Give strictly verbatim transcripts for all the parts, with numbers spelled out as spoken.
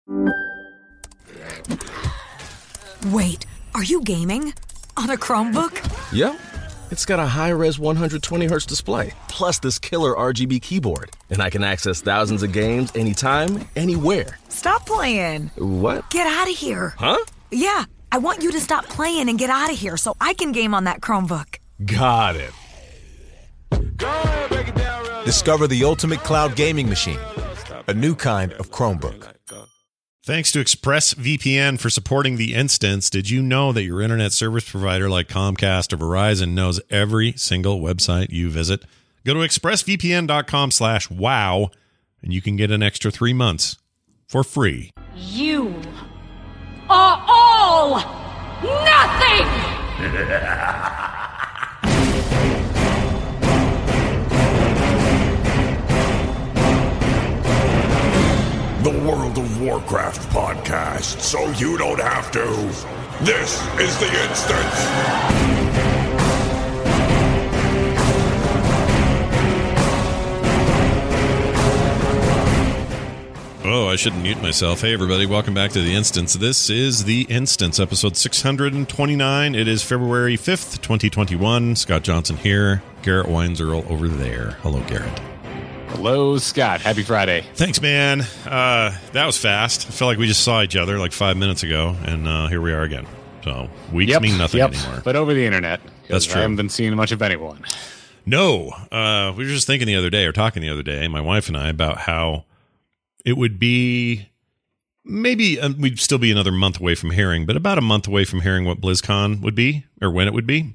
Wait, are you gaming? On a Chromebook? Yep. It's got a high-res one hundred twenty hertz display, plus this killer R G B keyboard. And I can access thousands of games anytime, anywhere. Stop playing. What? Get out of here. Huh? Yeah, I want you to stop playing and get out of here so I can game on that Chromebook. Got it. Discover the ultimate cloud gaming machine, a new kind of Chromebook. Thanks to ExpressVPN for supporting The Instance. Did you know that your internet service provider like Comcast or Verizon knows every single website you visit? Go to expressvpn.com slash wow, and you can get an extra three months for free. You are all nothing! The World of Warcraft podcast, so you don't have to. This is The Instance. Oh, I shouldn't mute myself. Hey, everybody. Welcome back to The Instance. This is The Instance, episode six hundred twenty-nine. It is February fifth, twenty twenty-one. Scott Johnson here. Garrett Weinzierl over there. Hello, Garrett. Hello, Scott. Happy Friday. Thanks, man. Uh, that was fast. I felt like we just saw each other like five minutes ago, and uh, here we are again. So weeks yep, mean nothing yep. anymore. But over the internet. That's true. I haven't been seeing much of anyone. No. Uh, we were just thinking the other day, or talking the other day, my wife and I, about how it would be maybe uh, we'd still be another month away from hearing, but about a month away from hearing what BlizzCon would be, or when it would be.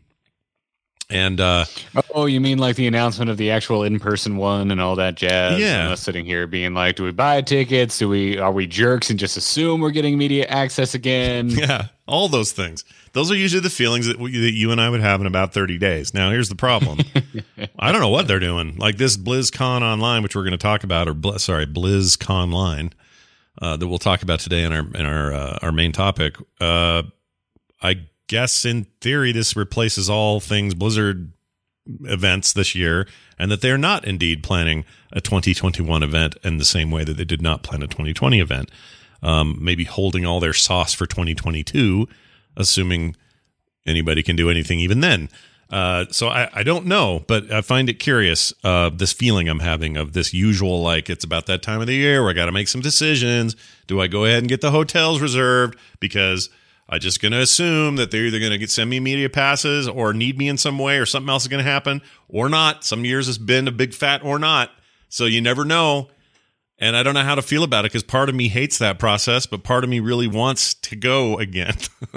And uh, oh, you mean like the announcement of the actual in-person one and all that jazz? Yeah. And us sitting here being like, do we buy tickets? Do we are we jerks and just assume we're getting immediate access again? Yeah, all those things. Those are usually the feelings that, we, that you and I would have in about thirty days. Now, here's the problem. I don't know what they're doing. Like this BlizzCon Online, which we're going to talk about, or Bl- sorry, BlizzConline, uh, that we'll talk about today in our in our uh, our main topic. Uh, I guess in theory this replaces all things Blizzard events this year, and that they're not indeed planning a twenty twenty-one event in the same way that they did not plan a twenty twenty event. Um, maybe holding all their sauce for twenty twenty-two, assuming anybody can do anything even then. Uh, so I, I don't know, but I find it curious, uh, this feeling I'm having of this usual, like it's about that time of the year where I got to make some decisions. Do I go ahead and get the hotels reserved? Because I'm just going to assume that they're either going to get send me media passes or need me in some way, or something else is going to happen or not. Some years has been a big fat or not. So you never know. And I don't know how to feel about it because part of me hates that process, but part of me really wants to go again.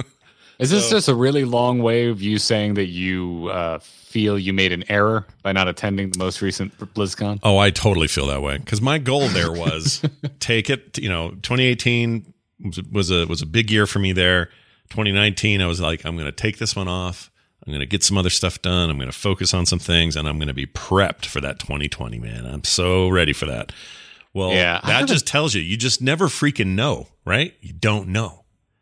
Is this so, just a really long way of you saying that you uh, feel you made an error by not attending the most recent BlizzCon? Oh, I totally feel that way because my goal there was take it. You know, twenty eighteen was, was a was a big year for me there. twenty nineteen, I was like, I'm going to take this one off. I'm going to get some other stuff done. I'm going to focus on some things, and I'm going to be prepped for that twenty twenty, man. I'm so ready for that. Well, yeah, that just tells you, you just never freaking know, right? You don't know.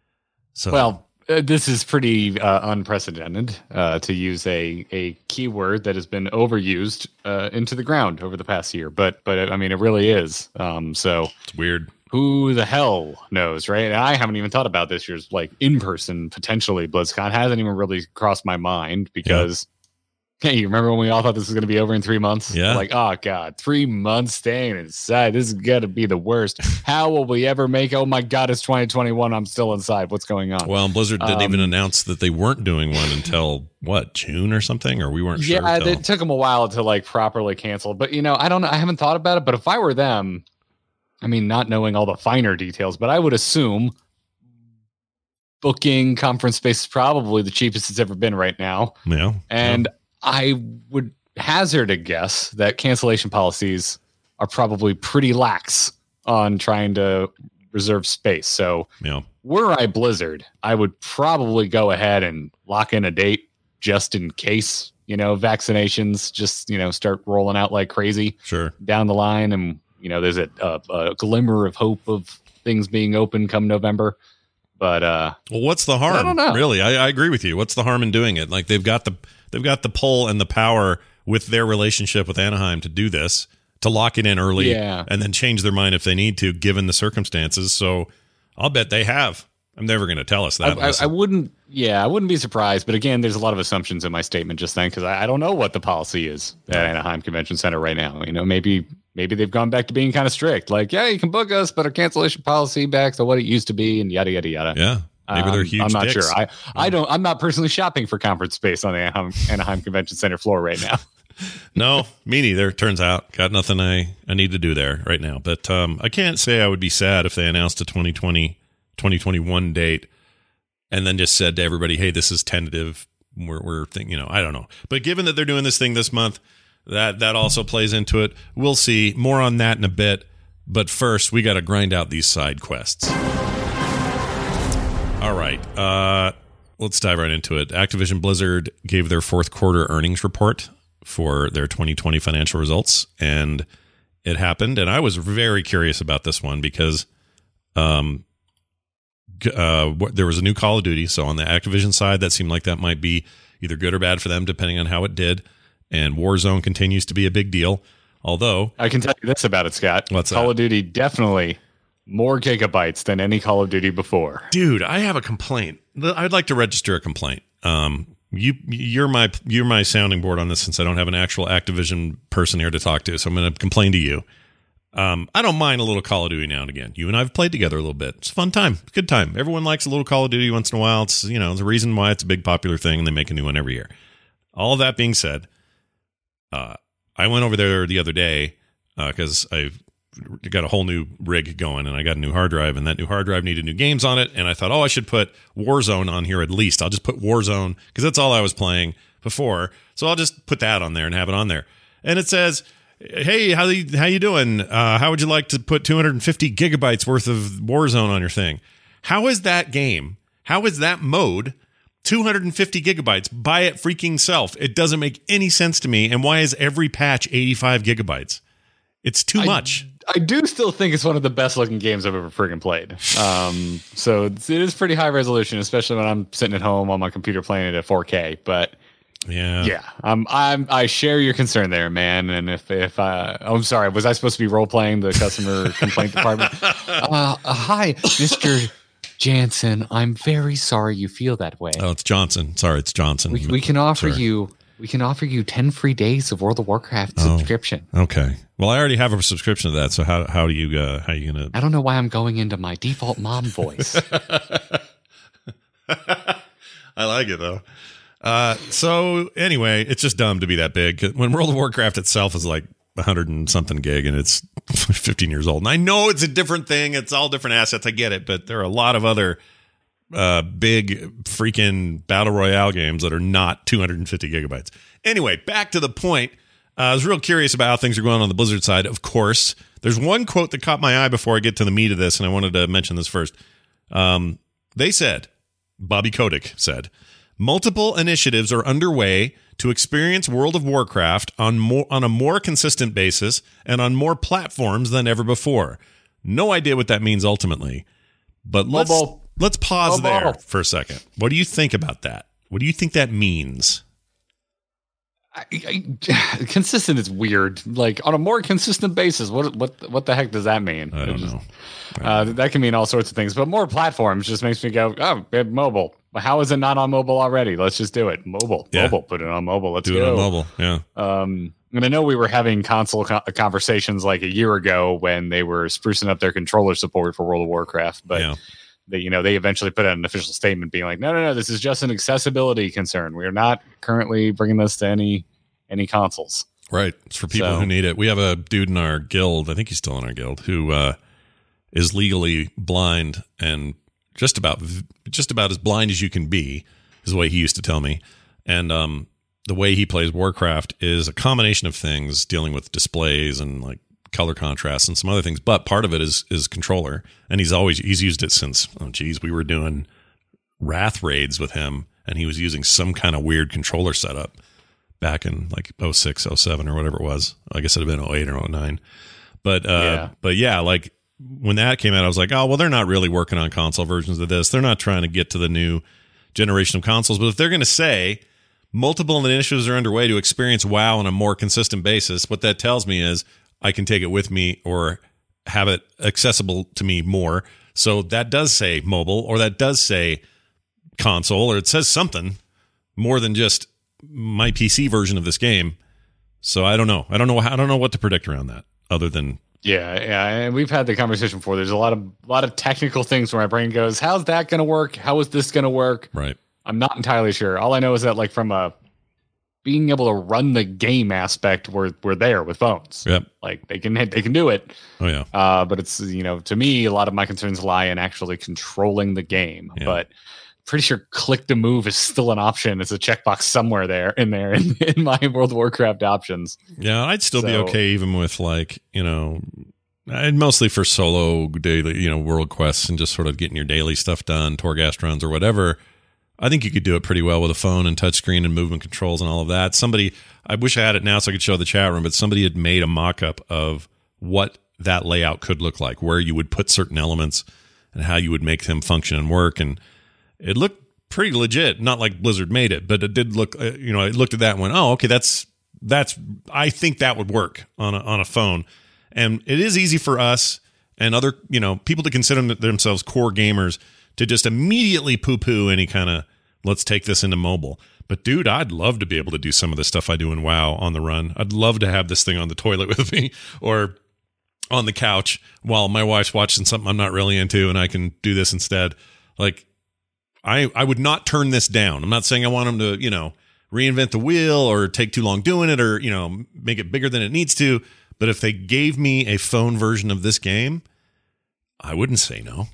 So, well, uh, this is pretty uh, unprecedented, uh, to use a, a keyword that has been overused uh, into the ground over the past year. But, but I mean, it really is. Um, so it's weird. Who the hell knows, right? And I haven't even thought about this year's like in-person potentially BlizzCon. It hasn't even really crossed my mind because, yeah. Hey, you remember when we all thought this was going to be over in three months? Yeah. Like, oh God, three months staying inside. This is going to be the worst. How will we ever make? Oh my God, it's twenty twenty-one. I'm still inside. What's going on? Well, Blizzard didn't um, even announce that they weren't doing one until what, June or something, or we weren't yeah, sure. Yeah, it took them a while to like properly cancel. But you know, I don't know. I haven't thought about it. But if I were them, I mean, not knowing all the finer details, but I would assume booking conference space is probably the cheapest it's ever been right now. Yeah. And yeah. I would hazard a guess that cancellation policies are probably pretty lax on trying to reserve space. So yeah. were I Blizzard, I would probably go ahead and lock in a date just in case, you know, vaccinations just, you know, start rolling out like crazy sure. down the line. And, you know, there's a, a, a glimmer of hope of things being open come November. But uh, well, what's the harm? I don't know. Really, I, I agree with you. What's the harm in doing it? Like they've got the they've got the pull and the power with their relationship with Anaheim to do this, to lock it in early, yeah. and then change their mind if they need to, given the circumstances. So I'll bet they have. I'm never going to tell us that. I, I, I wouldn't. Yeah, I wouldn't be surprised. But again, there's a lot of assumptions in my statement just then because I, I don't know what the policy is at Anaheim Convention Center right now. You know, maybe maybe they've gone back to being kind of strict. Like, yeah, you can book us, but our cancellation policy back to what it used to be, and yada yada yada. Yeah, maybe they're huge. Um, I'm not dicks. sure. I I don't. I'm not personally shopping for conference space on the Anaheim, Anaheim Convention Center floor right now. No, me neither. Turns out, got nothing I, I need to do there right now. But um, I can't say I would be sad if they announced a twenty twenty, twenty twenty-one date and then just said to everybody, hey, this is tentative. We're, we're thinking, you know, I don't know. But given that they're doing this thing this month, that, that also plays into it. We'll see. More on that in a bit. But first, we got to grind out these side quests. All right. Uh, let's dive right into it. Activision Blizzard gave their fourth quarter earnings report for their twenty twenty financial results, and it happened. And I was very curious about this one because um, uh, there was a new Call of Duty. So on the Activision side, that seemed like that might be either good or bad for them, depending on how it did. And Warzone continues to be a big deal. Although I can tell you this about it, Scott. What's Call that? of Duty definitely more gigabytes than any Call of Duty before. Dude, I have a complaint. I'd like to register a complaint. Um, you, you're my you're my sounding board on this since I don't have an actual Activision person here to talk to. So I'm going to complain to you. Um, I don't mind a little Call of Duty now and again. You and I have played together a little bit. It's a fun time. It's a good time. Everyone likes a little Call of Duty once in a while. It's, you know, there's a reason why it's a big popular thing, and they make a new one every year. All of that being said, uh, I went over there the other day because uh, I've got a whole new rig going, and I got a new hard drive, and that new hard drive needed new games on it. And I thought, oh, I should put Warzone on here at least. I'll just put Warzone because that's all I was playing before. So I'll just put that on there and have it on there. And it says, hey, how you, how you doing? Uh, how would you like to put two hundred fifty gigabytes worth of Warzone on your thing? How is that game? How is that mode two hundred fifty gigabytes by it freaking self? It doesn't make any sense to me. And why is every patch eighty-five gigabytes? It's too I, much. I do still think it's one of the best looking games I've ever friggin' played. Um, so it's, it is pretty high resolution, especially when I'm sitting at home on my computer playing it at four K. But yeah, yeah, um, I'm I share your concern there, man. And if if uh, oh, I'm sorry, was I supposed to be role playing the customer complaint department? Uh, uh, hi, Mister Jansen. I'm very sorry you feel that way. Oh, it's Johnson. Sorry, it's Johnson. We, we can offer sorry. you. We can offer you ten free days of World of Warcraft oh, subscription. Okay. Well, I already have a subscription to that. So how how do you uh, how are you gonna? I don't know why I'm going into my default mom voice. I like it though. Uh, so anyway, it's just dumb to be that big. When World of Warcraft itself is like a hundred and something gig, and it's fifteen years old. And I know it's a different thing. It's all different assets. I get it, but there are a lot of other uh, big freaking battle royale games that are not two hundred fifty gigabytes. Anyway, back to the point. Uh, I was real curious about how things are going on the Blizzard side. Of course, there's one quote that caught my eye before I get to the meat of this, and I wanted to mention this first. Um, they said, Bobby Kotick said, multiple initiatives are underway to experience World of Warcraft on more on a more consistent basis and on more platforms than ever before. No idea what that means ultimately, but let's Mobile. let's pause Mobile. there for a second. What do you think about that? What do you think that means? I, I, consistent is weird. Like on a more consistent basis, what what what the heck does that mean? I don't Just, know. Uh, that can mean all sorts of things, but more platforms just makes me go, oh, we have mobile. How is it not on mobile already? Let's just do it. Mobile, Yeah. mobile, put it on mobile. Let's Do go. it on mobile. Yeah. Um, and I know we were having console co- conversations like a year ago when they were sprucing up their controller support for World of Warcraft, but Yeah. they, you know, they eventually put out an official statement being like, no, no, no, this is just an accessibility concern. We are not currently bringing this to any any consoles. Right. It's for people So- who need it. We have a dude in our guild, I think he's still in our guild, who uh, is legally blind and just about just about as blind as you can be, is the way he used to tell me. And um, the way he plays Warcraft is a combination of things dealing with displays and like color contrast and some other things. But part of it is is controller. And he's always he's used it since, oh geez, we were doing Wrath raids with him, and he was using some kind of weird controller setup back in like oh six, oh seven or whatever it was. I guess it'd have been oh eight or oh nine. But, uh, Yeah. but yeah, like when that came out, I was like, oh, well, they're not really working on console versions of this. They're not trying to get to the new generation of consoles. But if they're going to say multiple initiatives are underway to experience WoW on a more consistent basis, what that tells me is I can take it with me or have it accessible to me more. So that does say mobile, or that does say console, or it says something more than just my P C version of this game. So I don't know. I don't know. I don't know what to predict around that other than. Yeah, yeah, and we've had the conversation before. There's a lot of a lot of technical things where my brain goes, "How's that going to work? How is this going to work?" Right. I'm not entirely sure. All I know is that, like, from a being able to run the game aspect, we're we're there with phones. Yep. Like they can they can do it. Oh yeah. Uh, but it's, you know, to me, a lot of my concerns lie in actually controlling the game. Yeah. But pretty sure click to move is still an option. It's a checkbox somewhere there in there in, in my World of Warcraft options. Yeah, I'd still So- be okay even with, like, you know, I'd mostly for solo daily, you know, world quests and just sort of getting your daily stuff done, Torghast runs or whatever. I think you could do it pretty well with a phone and touchscreen and movement controls and all of that. Somebody, I wish I had it now so I could show the chat room, but somebody had made a mock-up of what that layout could look like, where you would put certain elements and how you would make them function and work. And it looked pretty legit, not like Blizzard made it, but it did look, uh, you know, I looked at that and went, oh, okay, that's, that's, I think that would work on a, on a phone. And it is easy for us and other, you know, people to consider themselves core gamers to just immediately poo-poo any kind of, let's take this into mobile. But dude, I'd love to be able to do some of the stuff I do in WoW on the run. I'd love to have this thing on the toilet with me or on the couch while my wife's watching something I'm not really into and I can do this instead. Like, I, I would not turn this down. I'm not saying I want them to, you know, reinvent the wheel or take too long doing it or, you know, make it bigger than it needs to. But if they gave me a phone version of this game, I wouldn't say no.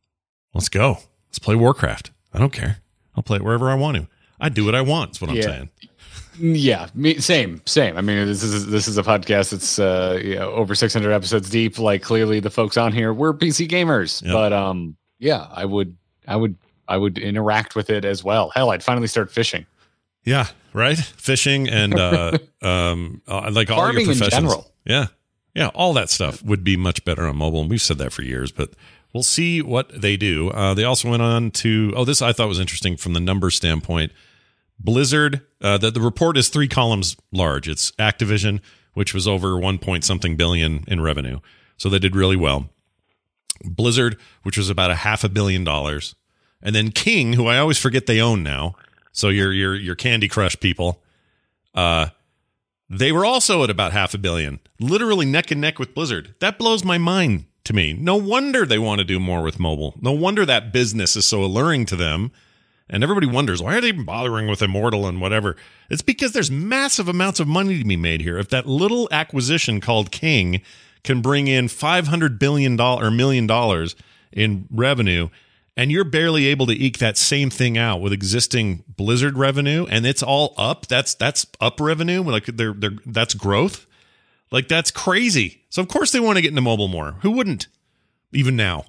Let's go. Let's play Warcraft. I don't care. I'll play it wherever I want to. I do what I want. Is what I'm Yeah. saying. Yeah, me, same, same. I mean, this is this is a podcast that's uh, you know, over six hundred episodes deep. Like, clearly, the folks on here, we're P C gamers. Yep. But um, yeah, I would, I would, I would interact with it as well. Hell, I'd finally start fishing. Yeah, right. Fishing and uh, um, uh, like all Farming your in professions. general. Yeah, yeah, all that stuff would be much better on mobile, and we've said that for years. But we'll see what they do. Uh, they also went on to, oh, this I thought was interesting from the numbers standpoint. Blizzard, uh, the, the report is three columns large. It's Activision, which was over one point something billion in revenue. So they did really well. Blizzard, which was about a half a billion dollars. And then King, who I always forget they own now. So your your your Candy Crush people, uh, they were also at about half a billion, literally neck and neck with Blizzard. That blows my mind to me. No wonder they want to do more with mobile. No wonder that business is so alluring to them. And everybody wonders, why are they even bothering with Immortal and whatever? It's because there's massive amounts of money to be made here. If that little acquisition called King can bring in five hundred billion dollars or million dollars in revenue, and you're barely able to eke that same thing out with existing Blizzard revenue, and it's all up, that's that's up revenue, like they're, they're, that's growth. Like, that's crazy. So, of course, they want to get into mobile more. Who wouldn't? Even now.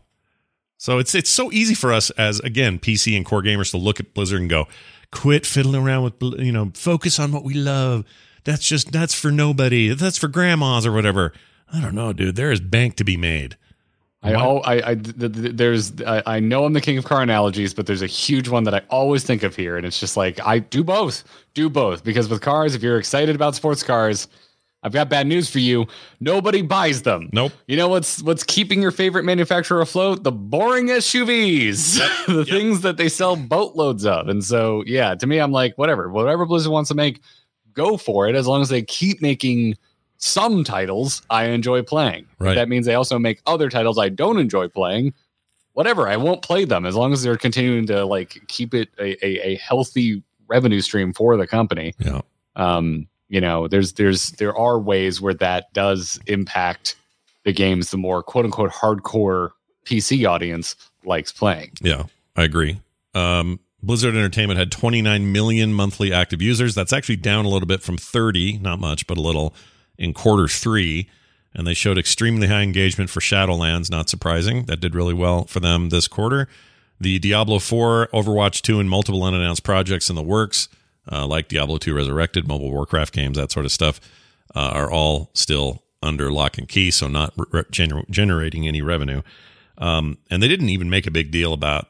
So it's it's so easy for us as, again, P C and core gamers to look at Blizzard and go, quit fiddling around with, you know, focus on what we love. That's just, that's for nobody. That's for grandmas or whatever. I don't know, dude. There is bank to be made. I, al- I, I, th- th- there's, I, I know I'm the king of car analogies, but there's a huge one that I always think of here, and it's just like, I do both, do both, because with cars, if you're excited about sports cars, I've got bad news for you. Nobody buys them. Nope. You know what's what's keeping your favorite manufacturer afloat? The boring S U Vs, the Yep. things that they sell boatloads of. And so, yeah, to me, I'm like, whatever, whatever Blizzard wants to make, go for it. As long as they keep making some titles I enjoy playing. Right. If that means they also make other titles I don't enjoy playing, whatever. I won't play them as long as they're continuing to like keep it a, a, a healthy revenue stream for the company. Yeah. Um, you know, there's there's there are ways where that does impact the games the more quote unquote hardcore P C audience likes playing. Yeah, I agree. Um, Blizzard Entertainment had twenty-nine million monthly active users. That's actually down a little bit from thirty, not much, but a little, in quarter three. And they showed extremely high engagement for Shadowlands, not surprising. That did really well for them this quarter. The Diablo four, Overwatch two, and multiple unannounced projects in the works, uh, like Diablo two Resurrected, mobile Warcraft games, that sort of stuff, uh, are all still under lock and key, so not re- gener- generating any revenue. Um, and they didn't even make a big deal about.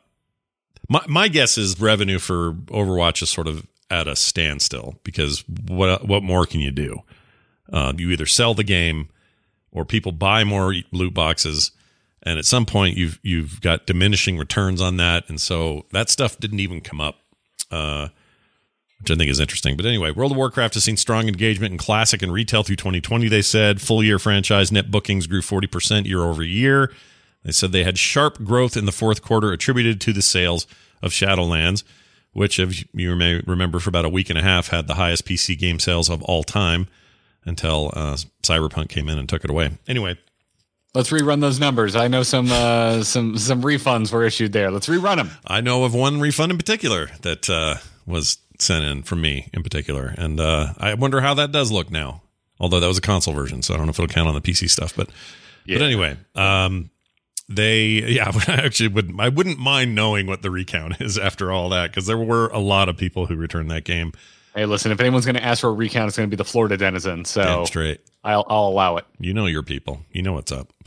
My my guess is revenue for Overwatch is sort of at a standstill because what what more can you do? Uh, you either sell the game or people buy more loot boxes, And at some point, you've you've got diminishing returns on that, and so that stuff didn't even come up, uh, which I think is interesting. But anyway, World of Warcraft has seen strong engagement in Classic and retail through twenty twenty, they said. Full-year franchise net bookings grew forty percent year over year. They said they had sharp growth in the fourth quarter attributed to the sales of Shadowlands, which, if you may remember, for about a week and a half had the highest P C game sales of all time until uh, Cyberpunk came in and took it away. Anyway. Let's rerun those numbers. I know some uh, some some refunds were issued there. Let's rerun them. I know of one refund in particular that uh, was sent in from me in particular, and uh, I wonder how that does look now. Although that was a console version, so I don't know if it'll count on the P C stuff. But yeah. but anyway, um, they yeah, I actually would I wouldn't mind knowing what the recount is after all that, because there were a lot of people who returned that game. Hey, listen, if anyone's going to ask for a recount, it's going to be the Florida Denizen. So damn straight. I'll I'll allow it. You know your people. You know what's up.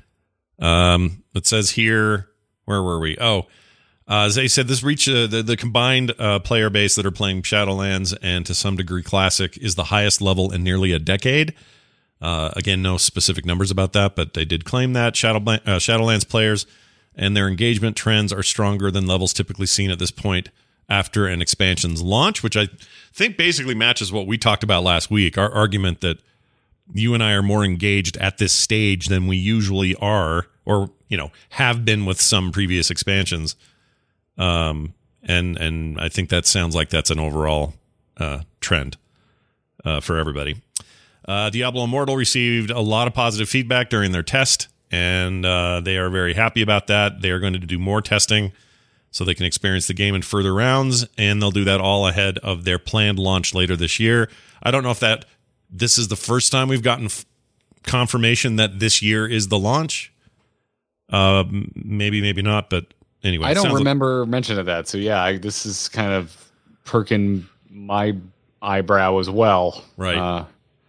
Um, it says here, where were we? Oh, uh, as they said, this reach uh, the the combined uh, player base that are playing Shadowlands and to some degree Classic is the highest level in nearly a decade. Uh, again, no specific numbers about that, but they did claim that Shadow uh, Shadowlands players and their engagement trends are stronger than levels typically seen at this point after an expansion's launch, which I think basically matches what we talked about last week. Our argument that you and I are more engaged at this stage than we usually are, or, you know, have been with some previous expansions. Um, and, and I think that sounds like that's an overall, uh, trend, uh, for everybody. Uh, Diablo Immortal received a lot of positive feedback during their test, and, uh, they are very happy about that. They are going to do more testing so they can experience the game in further rounds, and they'll do that all ahead of their planned launch later this year. I don't know if that, this is the first time we've gotten f- confirmation that this year is the launch. Uh, maybe, maybe not. But anyway, I don't remember like- mention of that. So yeah, I, this is kind of perking my eyebrow as well. Right. Uh,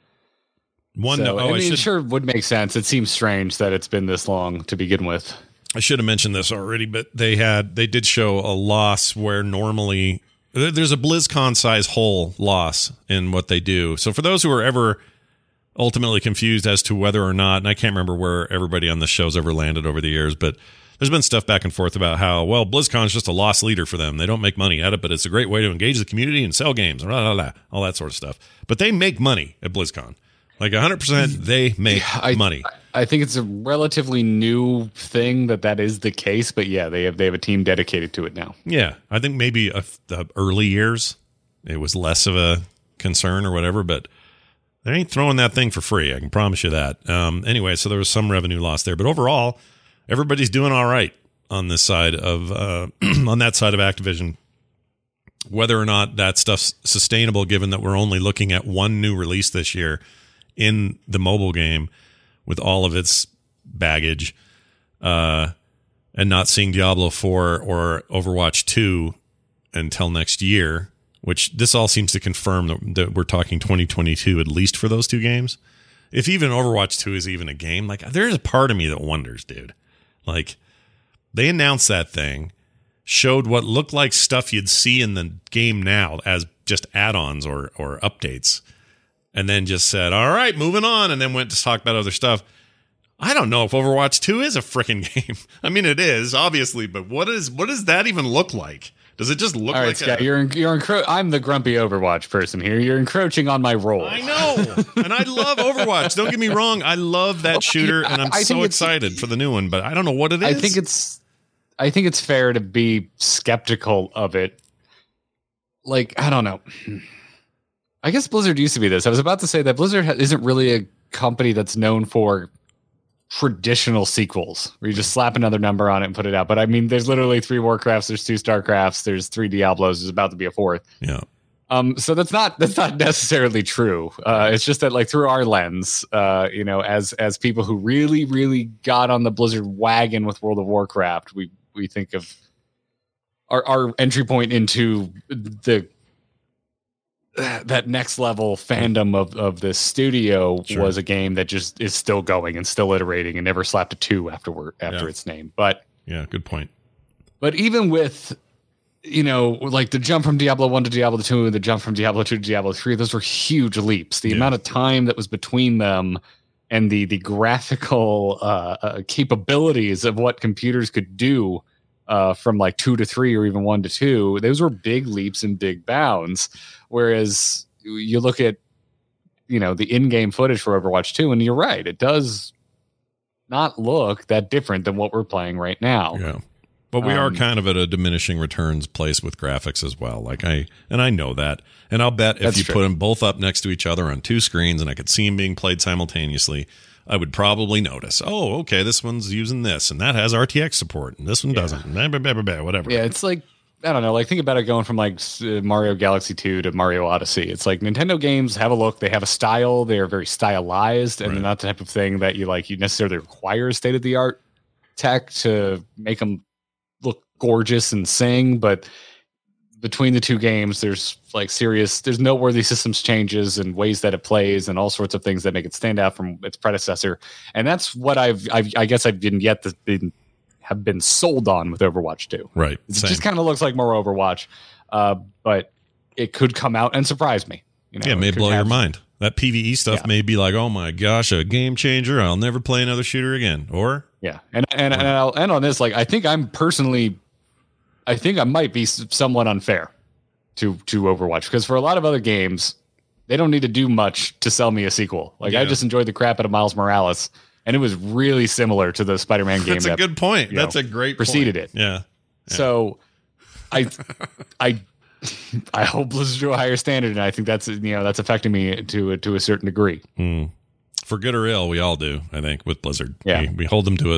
One. So, oh, I mean, I should, sure would make sense. It seems strange that it's been this long to begin with. I should have mentioned this already, but they had they did show a loss where normally. There's a BlizzCon size hole loss in what they do. So for those who are ever ultimately confused as to whether or not, and I can't remember where everybody on the show's ever landed over the years, but there's been stuff back and forth about how, well, BlizzCon is just a loss leader for them. They don't make money at it, but it's a great way to engage the community and sell games, blah, blah, blah, all that sort of stuff. But they make money at BlizzCon. Like one hundred percent they make yeah, I, money. I think it's a relatively new thing that that is the case, but yeah, they have they have a team dedicated to it now. Yeah, I think maybe a, the early years it was less of a concern or whatever, but they ain't throwing that thing for free. I can promise you that. Um, anyway, so there was some revenue loss there, but overall, everybody's doing all right on this side of uh, on that side of Activision. Whether or not that stuff's sustainable, given that we're only looking at one new release this year in the mobile game with all of its baggage, uh, and not seeing Diablo four or Overwatch two until next year, which this all seems to confirm that, that we're talking twenty twenty-two at least for those two games. If even Overwatch two is even a game, like there's a part of me that wonders, dude. Like they announced that thing, showed what looked like stuff you'd see in the game now as just add-ons or or updates, and then just said, all right, moving on, and then went to talk about other stuff. I don't know if Overwatch two is a freaking game. I mean, it is, obviously, but what is what does that even look like? Does it just look all right, like Scott, a... You're, you're encro- I'm the grumpy Overwatch person here. You're encroaching on my role. I know, and I love Overwatch. Don't get me wrong. I love that shooter, and I'm I so excited for the new one, but I don't know what it is. I think it's, I think it's fair to be skeptical of it. Like, I don't know. I guess Blizzard used to be this. I was about to say that Blizzard isn't really a company that's known for traditional sequels where you just slap another number on it and put it out. But I mean, there's literally three Warcrafts, there's two Starcrafts, there's three Diablos, there's about to be a fourth. Yeah. Um, so that's not that's not necessarily true. Uh, it's just that, like, through our lens, uh, you know, as as people who really, really got on the Blizzard wagon with World of Warcraft, we we think of our our entry point into the that next level fandom of, of this studio sure. was a game that just is still going and still iterating and never slapped a two afterward after yeah. its name. But yeah, good point. But even with, you know, like the jump from Diablo one to Diablo two and the jump from Diablo two to Diablo three, those were huge leaps. The yeah. amount of time that was between them and the the graphical uh, uh, capabilities of what computers could do uh, from like two to three or even one to two, those were big leaps and big bounds. Whereas you look at, you know, the in-game footage for Overwatch two, and you're right, it does not look that different than what we're playing right now. Yeah. But we um, are kind of at a diminishing returns place with graphics as well. Like I, and I know that. And I'll bet if you true. put them both up next to each other on two screens and I could see them being played simultaneously, I would probably notice, oh, okay, this one's using this and that has R T X support and this one Yeah. doesn't. Blah, blah, blah, blah, blah, whatever. Yeah, it's like, I don't know, like think about it going from like uh, Mario Galaxy two to Mario Odyssey. It's like Nintendo games have a look, they have a style, they're very stylized, and Right. they're not the type of thing that you like, you necessarily require state of the art tech to make them look gorgeous and sing. But between the two games, there's like serious, there's noteworthy systems changes and ways that it plays and all sorts of things that make it stand out from its predecessor. And that's what I've, I've I guess I've been yet to been, have been sold on with Overwatch two. Right. It Same. just kind of looks like more Overwatch, uh, but it could come out and surprise me. You know, Yeah, it may could blow your have- mind. That P V E stuff Yeah. may be like, oh my gosh, a game changer. I'll never play another shooter again. Or Yeah, and and and I'll end on this. Like, I think I'm personally, I think I might be s- somewhat unfair to to Overwatch, because for a lot of other games, they don't need to do much to sell me a sequel. Like, I Yeah. just enjoyed the crap out of Miles Morales, and it was really similar to the Spider-Man game. that's a that, good point. you That's know, a great preceded point. it. Yeah. So, I, I, I hope Blizzard do a higher standard, and I think that's you know that's affecting me to to a certain degree. Mm. For good or ill, we all do, I think, with Blizzard. Yeah. We, we hold them to a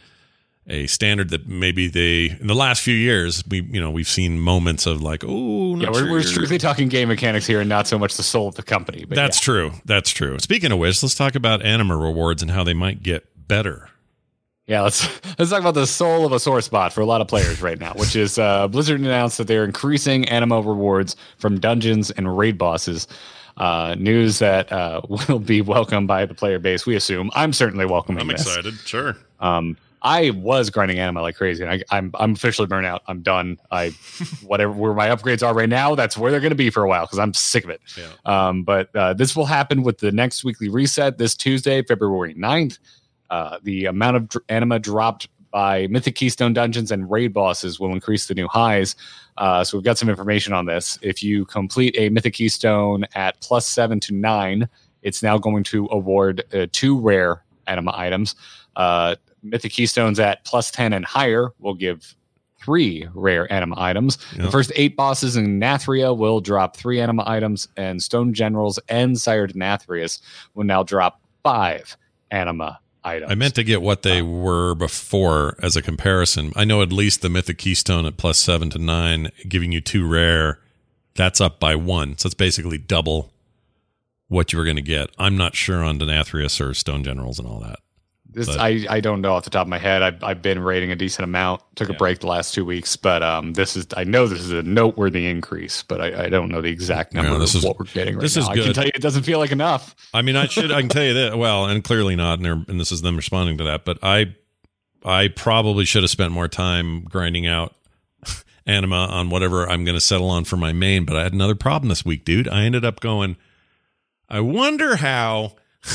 a standard that maybe they in the last few years we you know we've seen moments of like, oh, Yeah, we're, we're strictly talking game mechanics here, and not so much the soul of the company. But That's yeah. true. That's true. Speaking of which, let's talk about Anima rewards and how they might get better. Yeah, let's let's talk about the soul of a sore spot for a lot of players right now, which is uh, Blizzard announced that they're increasing Anima rewards from dungeons and raid bosses. Uh, news that uh, will be welcomed by the player base, we assume. I'm certainly welcoming I'm this. excited. Sure. Um, I was grinding Anima like crazy, and I, I'm I'm officially burnt out. I'm done. I whatever where my upgrades are right now, that's where they're going to be for a while because I'm sick of it. Yeah. Um, but uh, this will happen with the next weekly reset this Tuesday, February ninth. Uh, the amount of dr- anima dropped by Mythic Keystone dungeons and raid bosses will increase the new highs. Uh, so we've got some information on this. If you complete a Mythic Keystone at plus seven to nine, it's now going to award uh, two rare anima items. Uh, Mythic Keystones at plus ten and higher will give three rare anima items. Yep. The first eight bosses in Nathria will drop three anima items, and Stone Generals and Sire Denathrius will now drop five anima items. I meant to get what they were before as a comparison. I know at least the Mythic Keystone at plus seven to nine, giving you two rare, that's up by one. So it's basically double what you were going to get. I'm not sure on Denathrius or Stone Generals and all that. This But- I, I don't know off the top of my head. I've, I've been rating a decent amount. Took a Yeah. break the last two weeks, but um, this is I know this is a noteworthy increase, but I, I don't know the exact number Yeah, this of is- what we're getting right this now. is I can good. tell you it doesn't feel like enough. I mean, I should, I can tell you that. Well, and clearly not. And, they're- and this is them responding to that. But I, I probably should have spent more time grinding out anima on whatever I'm going to settle on for my main. But I had another problem this week, dude. I ended up going, I wonder how,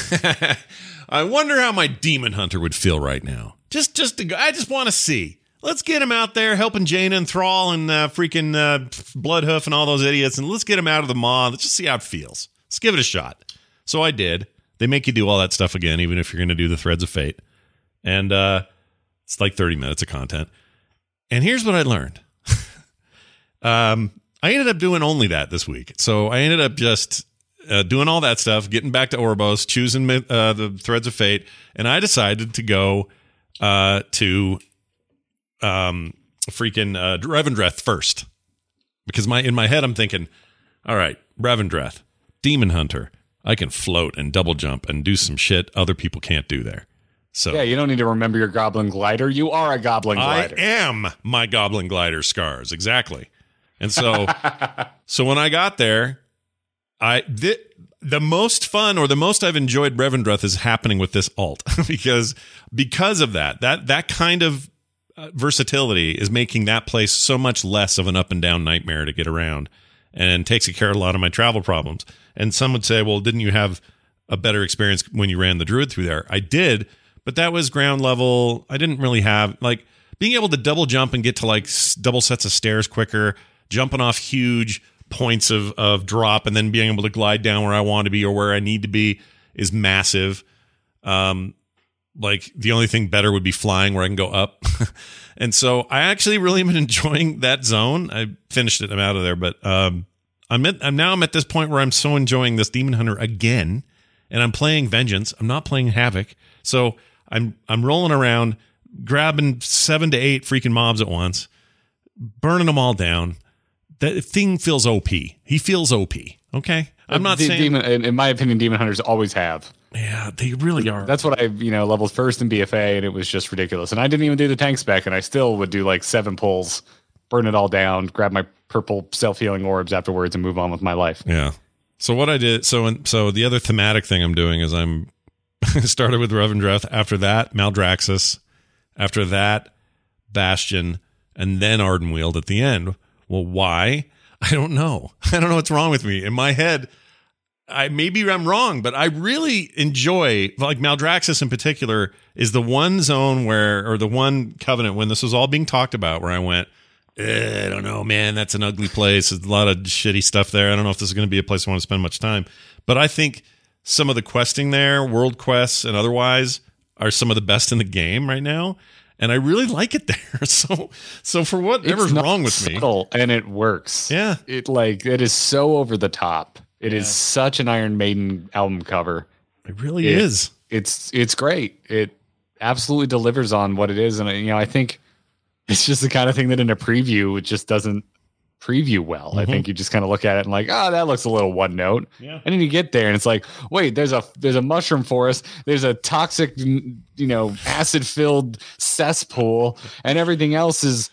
I wonder how my demon hunter would feel right now. Just, just to go, I just want to see. Let's get him out there helping Jaina and Thrall and uh, freaking uh, Bloodhoof and all those idiots, and let's get him out of the maw. Let's just see how it feels. Let's give it a shot. So I did. They make you do all that stuff again, even if you're going to do the Threads of Fate. And uh, it's like thirty minutes of content. And here's what I learned. um, I ended up doing only that this week. So I ended up just uh, doing all that stuff, getting back to Oribos, choosing uh, the Threads of Fate, and I decided to go uh, to um, freaking uh, Revendreth first. Because my in my head, I'm thinking, all right, Revendreth, Demon Hunter, I can float and double jump and do some shit other people can't do there. So Yeah, you don't need to remember your Goblin Glider. You are a Goblin Glider. I am my Goblin Glider scars. Exactly. And so, so when I got there, I the, the most fun or the most I've enjoyed Revendreth is happening with this alt because, because of that, that, that kind of uh, versatility is making that place so much less of an up and down nightmare to get around and takes care of a lot of my travel problems. And some would say, well, didn't you have a better experience when you ran the druid through there. I did, but that was ground level. I didn't really have like being able to double jump and get to like s- double sets of stairs quicker, jumping off huge points of, of drop and then being able to glide down where I want to be or where I need to be is massive. Um, like the only thing better would be flying where I can go up. And so I actually really am enjoying that zone. I finished it. I'm out of there, but, um, I'm at, I'm now I'm at this point where I'm so enjoying this Demon Hunter again, and I'm playing Vengeance. I'm not playing Havoc. So I'm, I'm rolling around, grabbing seven to eight freaking mobs at once, burning them all down. That thing feels O P. He feels O P. Okay. I'm not the, saying, Demon, in, in my opinion, Demon Hunters always have. Yeah, they really are. That's what I, you know, leveled first in B F A, and it was just ridiculous. And I didn't even do the tank spec, and I still would do like seven pulls, burn it all down, grab my purple self-healing orbs afterwards, and move on with my life. Yeah. So what I did, so so the other thematic thing I'm doing is I'm started with Revendreth. After that, Maldraxxus. After that, Bastion, and then Ardenweald at the end. Well, why? I don't know. I don't know what's wrong with me. In my head, I maybe I'm wrong, but I really enjoy, like Maldraxxus in particular is the one zone where, or the one covenant when this was all being talked about, where I went, eh, I don't know, man, that's an ugly place. There's a lot of shitty stuff there. I don't know if this is going to be a place I want to spend much time. But I think some of the questing there, world quests and otherwise, are some of the best in the game right now. And I really like it there. So, so for whatever's wrong with subtle, me, and it works. Yeah, it like it is so over the top. It yeah. is such an Iron Maiden album cover. It really it, is. It's it's great. It absolutely delivers on what it is, and you know, I think it's just the kind of thing that in a preview it just doesn't preview well. Mm-hmm. I think you just kind of look at it and like, oh, that looks a little one note. Yeah. And then you get there and it's like, wait, there's a there's a mushroom forest, there's a toxic, you know, acid filled cesspool, and everything else is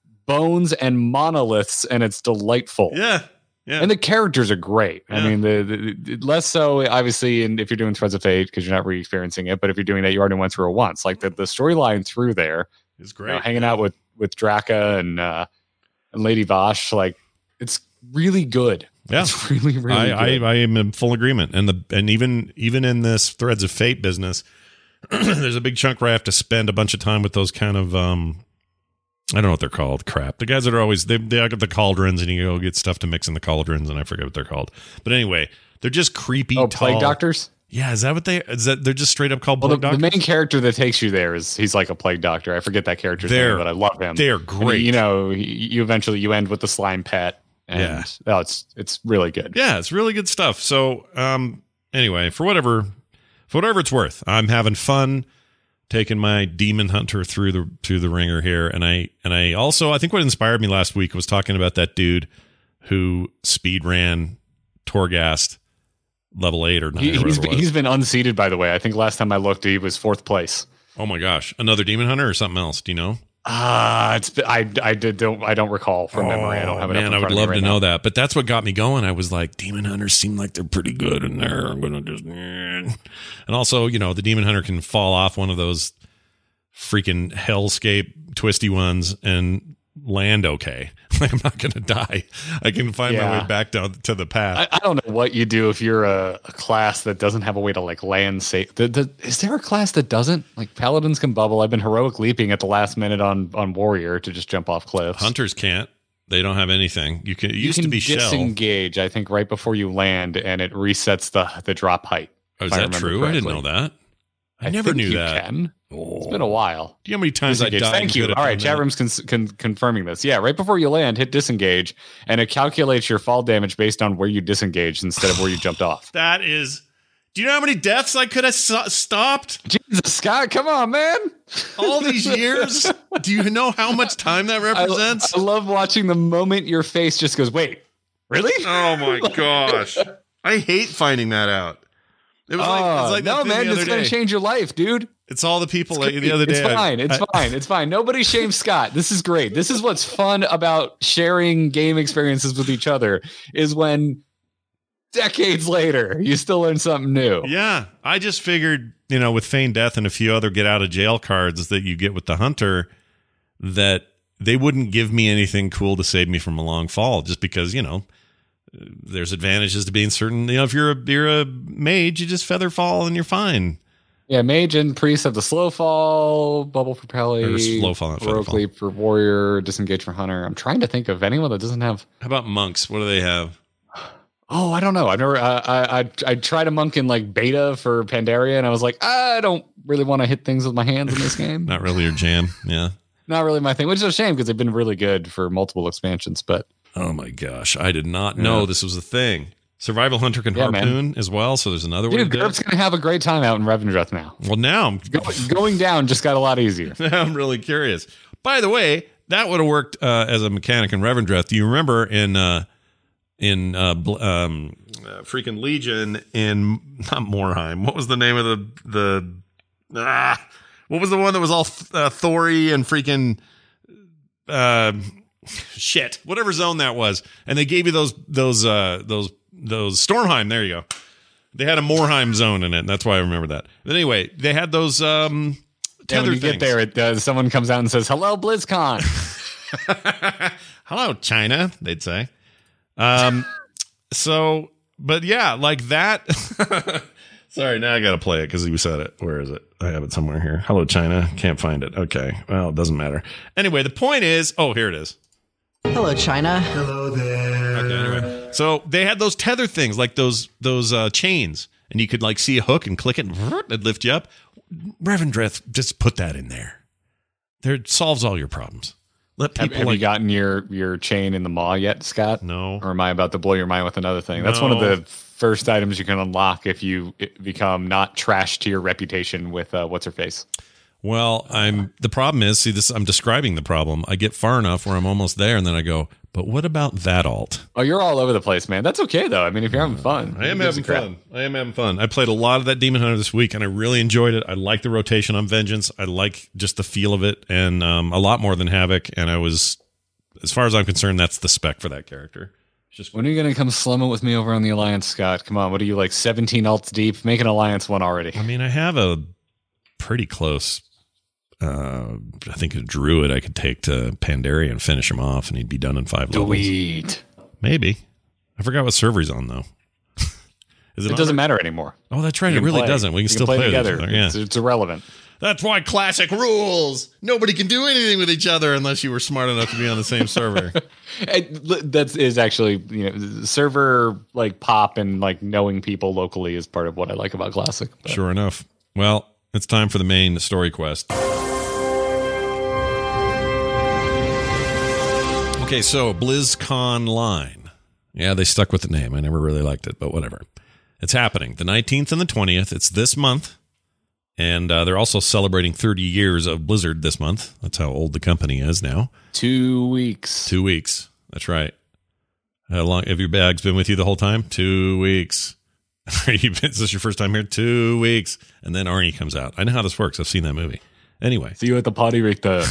bones and monoliths, and it's delightful. Yeah. Yeah. And the characters are great. Yeah. I mean, the, the, the less so obviously, and if you're doing Threads of Fate because you're not re-experiencing it, but if you're doing that, you already went through it once. Like the, the storyline through there is great. You know, hanging out with with Draka and uh, and Lady Vosh, like it's really good. Yeah, it's really really. I, good. I I am in full agreement. And the and even even in this Threads of Fate business, there's a big chunk where I have to spend a bunch of time with those kind of um, I don't know what they're called. Crap, the guys that are always they they got the cauldrons, and you go get stuff to mix in the cauldrons, and I forget what they're called. But anyway, they're just creepy. Oh, tall, plague doctors. Yeah, is that what they? Is that they're just straight up called well, plague the, doctors? the main character that takes you there is he's like a plague doctor. I forget that character's they're, name, but I love him. They're great. And, you know, you eventually you end with the slime pet. And, yeah, oh, it's it's really good. Yeah, it's really good stuff. So, um, anyway, for whatever, for whatever it's worth, I'm having fun taking my Demon Hunter through the through the ringer here, and I and I also I think what inspired me last week was talking about that dude who speed ran Torghast level eight or nine. He, he's, been, he's been unseated, by the way. I think last time I looked, he was fourth place. Oh my gosh, another Demon Hunter or something else? Do you know? Ah, uh, it's I I did don't I don't recall from oh, memory. I don't have it. Man, up in I would front love of me right to know now. that. But that's what got me going. I was like, Demon Hunters seem like they're pretty good in there. I'm gonna just, and also, you know, the Demon Hunter can fall off one of those freaking hellscape twisty ones and land okay. Like I'm not gonna die. I can find yeah. my way back down to the path. I, I don't know what you do if you're a, a class that doesn't have a way to like land safe. The, the, is there a class that doesn't? Like paladins can bubble. I've been heroic leaping at the last minute on on warrior to just jump off cliffs. Hunters can't. They don't have anything. You can. It you used can to be disengage. Shell. I think right before you land, and it resets the the drop height. Oh, is that true? Correctly. I didn't know that. I, I never knew you that. Can. Oh. It's been a while. Do you know how many times disengage. I died? Thank you. All right, chat room's con- con- confirming this. Yeah, right before you land, hit disengage, and it calculates your fall damage based on where you disengaged instead of where you jumped off. That is. Do you know how many deaths I could have so- stopped? Jesus, Scott, come on, man! All these years. Do you know how much time that represents? I, I love watching the moment your face just goes, "Wait, really?" Oh my gosh! I hate finding that out. It was, oh, like, it was like no, man, it's going to change your life, dude. It's all the people like the other day. It's fine. It's I, fine. It's fine. Nobody shames Scott. This is great. This is what's fun about sharing game experiences with each other is when decades later you still learn something new. Yeah. I just figured, you know, with Feign Death and a few other get out of jail cards that you get with the Hunter, that they wouldn't give me anything cool to save me from a long fall just because, you know, there's advantages to being certain. You know, if you're a you're a mage, you just feather fall and you're fine. Yeah, mage and priest have the slow fall, bubble for Pele, Or slow fall, not feather heroic fall. leap for warrior, disengage for hunter. I'm trying to think of anyone that doesn't have. How about monks? What do they have? Oh, I don't know. I've never. I I I, I tried a monk in like beta for Pandaria, and I was like, I don't really want to hit things with my hands in this game. Not really your jam. Yeah. Not really my thing, which is a shame because they've been really good for multiple expansions. But Oh my gosh, I did not know Yeah. this was a thing. Survival Hunter can Yeah, harpoon man. as well, so there's another dude, one. to do it. Gerb's gonna have a great time out in Revendreth now. Well, now I'm Go, going down just got a lot easier. I'm really curious. By the way, that would have worked uh, as a mechanic in Revendreth. Do you remember in uh, in uh, bl- um, uh, freaking Legion in not Morheim? What was the name of the the ah, what was the one that was all uh, Thory and freaking uh, shit, whatever zone that was, and they gave you those those uh, those those Stormheim. There you go. They had a Morheim zone in it, and that's why I remember that. But anyway, they had those um, Yeah, tether when you things. get there, it, uh, someone comes out and says, "Hello, BlizzCon." Hello, China, they'd say. Um, so, but yeah, like that. Sorry, now I got to play it because you said it. Where is it? I have it somewhere here. Hello, China. Can't find it. Okay. Well, it doesn't matter. Anyway, the point is, oh, here it is. Hello, China. Okay, anyway. So they had those tether things, like those those uh, chains, and you could like see a hook and click it, and it'd lift you up. Revendreth, just put that in there. There, it solves all your problems. Let Have, people have like you gotten your your chain in the maw yet, Scott? no. Or am I about to blow your mind with another thing? That's No. one of the first items you can unlock if you become not trash to your reputation with uh, what's her face. Well, I'm the problem is, see this I'm describing the problem. I get far enough where I'm almost there and then I go, but what about that alt? Oh, you're all over the place, man. That's okay though. I mean, if you're having fun, I am who gives a having crap? fun. I am having fun. I played a lot of that Demon Hunter this week and I really enjoyed it. I like the rotation on Vengeance. I like just the feel of it and um, a lot more than Havoc, and I was, as far as I'm concerned, that's the spec for that character. It's just When are you going to come slum it with me over on the Alliance, Scott? Come on, what are you, like seventeen alts deep? Make an Alliance one already. I mean, I have a pretty close uh, I think a druid I could take to Pandaria and finish him off, and he'd be done in five levels. Sweet. Maybe. I forgot what server he's on though. Is It on doesn't there? matter anymore. Oh, that's right. You It can really play. doesn't. We can You still play, play, with each together. other. Yeah. It's, it's irrelevant. That's why classic rules. Nobody can do anything with each other unless you were smart enough to be on the same server. That is actually, you know, server like pop and like knowing people locally is part of what I like about Classic. But Sure enough. Well, it's time for the main story quest. Okay, so BlizzCon Line. Yeah, they stuck with the name. I never really liked it, but whatever. It's happening the nineteenth and the twentieth. It's this month. And uh, they're also celebrating thirty years of Blizzard this month. That's how old the company is now. Two weeks. Two weeks. That's right. How long have your bags been with you the whole time? Two weeks. Are you, is this your first time here? Two weeks. And then Arnie comes out. I know how this works. I've seen that movie. Anyway. See you at the potty, Richter.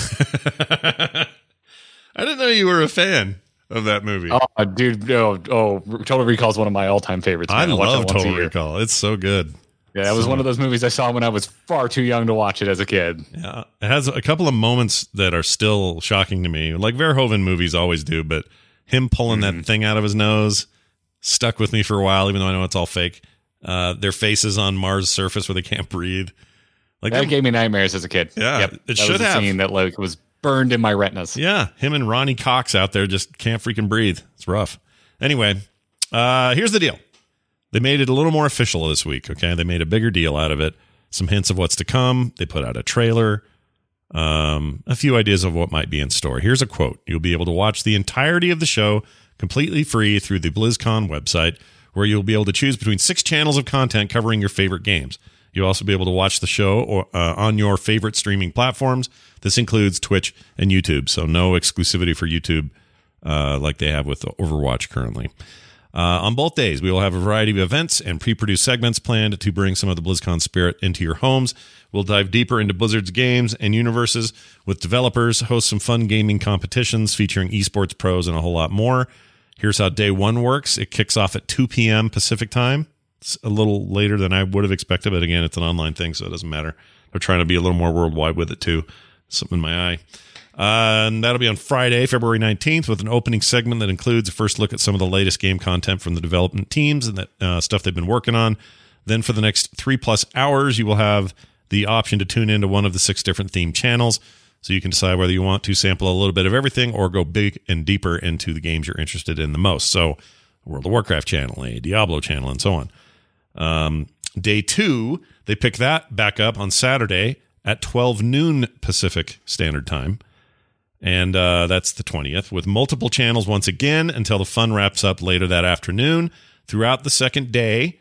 I didn't know you were a fan of that movie. Oh, dude. Oh, oh, Total Recall is one of my all-time favorites. I man. watch it love once a Total year. Recall. It's so good. Yeah, that was So- one of those movies I saw when I was far too young to watch it as a kid. Yeah, it has a couple of moments that are still shocking to me, like Verhoeven movies always do. But him pulling Mm-hmm. that thing out of his nose stuck with me for a while, even though I know it's all fake. Uh, their faces on Mars' surface where they can't breathe. Like That them- gave me nightmares as a kid. Yeah, Yep, it that should was a have. scene that like was burned in my retinas. yeah, him and Ronnie Cox out there just can't freaking breathe. It's rough. Anyway, uh, here's the deal. They made it a little more official this week, okay? They made a bigger deal out of it. Some hints of what's to come. They put out a trailer. Um, a few ideas of what might be in store. Here's a quote. You'll be able to watch the entirety of the show completely free through the BlizzCon website, where you'll be able to choose between six channels of content covering your favorite games. You'll also be able to watch the show or, uh, on your favorite streaming platforms. This includes Twitch and YouTube, so no exclusivity for YouTube uh, like they have with Overwatch currently. Uh, on both days, we will have a variety of events and pre-produced segments planned to bring some of the BlizzCon spirit into your homes. We'll dive deeper into Blizzard's games and universes with developers, host some fun gaming competitions featuring esports pros, and a whole lot more. Here's how day one works. It kicks off at two p.m. Pacific time. It's a little later than I would have expected, but again, it's an online thing, so it doesn't matter. They're trying to be a little more worldwide with it, too. Something in my eye. Uh, and that'll be on Friday, February nineteenth, with an opening segment that includes a first look at some of the latest game content from the development teams and that uh, stuff they've been working on. Then for the next three plus hours, you will have the option to tune into one of the six different theme channels. So you can decide whether you want to sample a little bit of everything or go big and deeper into the games you're interested in the most. So World of Warcraft channel, a Diablo channel, and so on. Um, day two, they pick that back up on Saturday at twelve noon Pacific Standard Time. And uh, that's the twentieth, with multiple channels once again until the fun wraps up later that afternoon. Throughout the second day,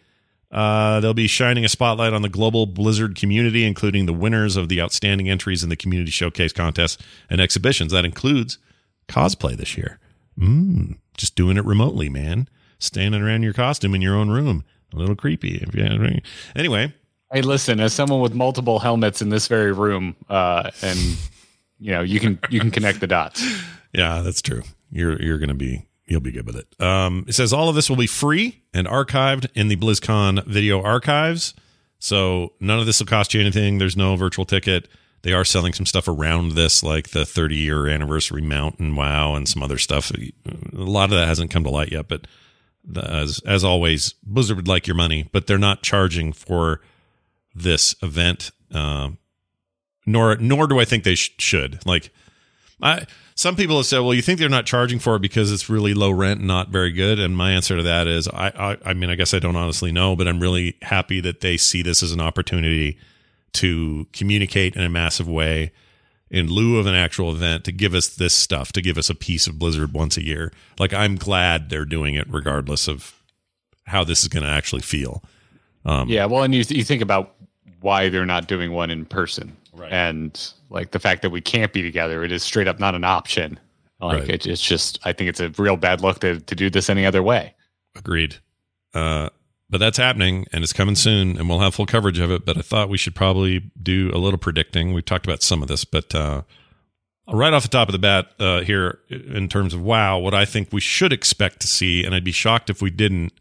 uh, they'll be shining a spotlight on the global Blizzard community, including the winners of the outstanding entries in the community showcase contests and exhibitions. That includes cosplay this year. Mm, just doing it remotely, man. Standing around your costume in your own room. A little creepy. Anyway. Hey, listen, as someone with multiple helmets in this very room, uh, and you know, you can you can connect the dots. Yeah, that's true. You're you're gonna be you'll be good with it. Um, it says all of this will be free and archived in the BlizzCon video archives. So none of this will cost you anything. There's no virtual ticket. They are selling some stuff around this, like the thirty year anniversary mount and WoW and some other stuff. A lot of that hasn't come to light yet, but the, as as always, Blizzard would like your money, but they're not charging for this event. Um, Nor, nor do I think they sh- should. Like, I, some people have said, "Well, you think they're not charging for it because it's really low rent and not very good?" And my answer to that is, I, I, I mean, I guess I don't honestly know, but I'm really happy that they see this as an opportunity to communicate in a massive way, in lieu of an actual event, to give us this stuff, to give us a piece of Blizzard once a year. Like, I'm glad they're doing it, regardless of how this is going to actually feel. Um, yeah, well, and you you think about why they're not doing one in person. Right. And like the fact that we can't be together, it is straight up not an option. Like right. it, it's just, I think it's a real bad look to, to do this any other way. Agreed. Uh, but that's happening and it's coming soon and we'll have full coverage of it. But I thought we should probably do a little predicting. We've talked about some of this, but uh, right off the top of the bat uh, here in terms of WoW, what I think we should expect to see, and I'd be shocked if we didn't.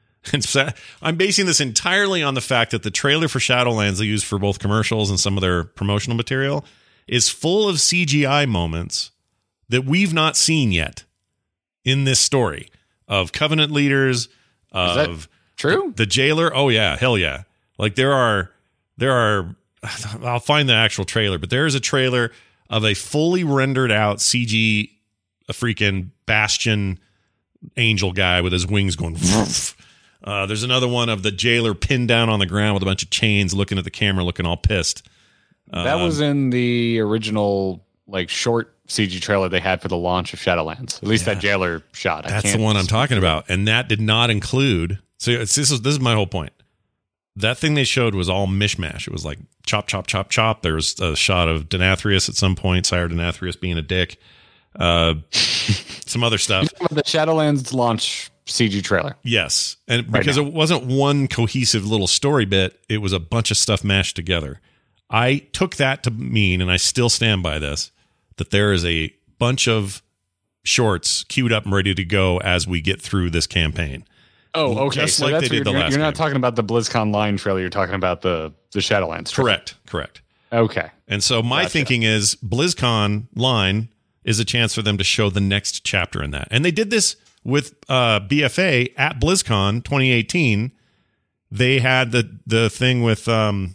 I'm basing this entirely on the fact that the trailer for Shadowlands they used for both commercials and some of their promotional material is full of C G I moments that we've not seen yet in this story of Covenant leaders, of is that true? The, the jailer. Oh yeah, hell yeah. Like there are, there are, I'll find the actual trailer, but there is a trailer of a fully rendered out C G, a freaking Bastion angel guy with his wings going woof. Uh, there's another one of the jailer pinned down on the ground with a bunch of chains looking at the camera, looking all pissed. Uh, that was in the original like short C G trailer they had for the launch of Shadowlands. At least yeah. that jailer shot. That's the one I'm talking about. And that did not include... So it's, this, is, this is my whole point. That thing they showed was all mishmash. It was like chop, chop, chop, chop. There was a shot of Denathrius at some point, Sire Denathrius being a dick. Uh, some other stuff. The Shadowlands launch C G trailer. Yes. And because right it wasn't one cohesive little story bit, it was a bunch of stuff mashed together. I took that to mean, and I still stand by this, that there is a bunch of shorts queued up and ready to go as we get through this campaign. Oh, okay. Just so like that's they did you're, the last You're not game. talking about the BlizzCon line trailer. You're talking about the, the Shadowlands trailer. Correct. Correct. Okay. And so my Gotcha. thinking is BlizzCon line is a chance for them to show the next chapter in that. And they did this with uh, B F A at BlizzCon twenty eighteen. They had the the thing with um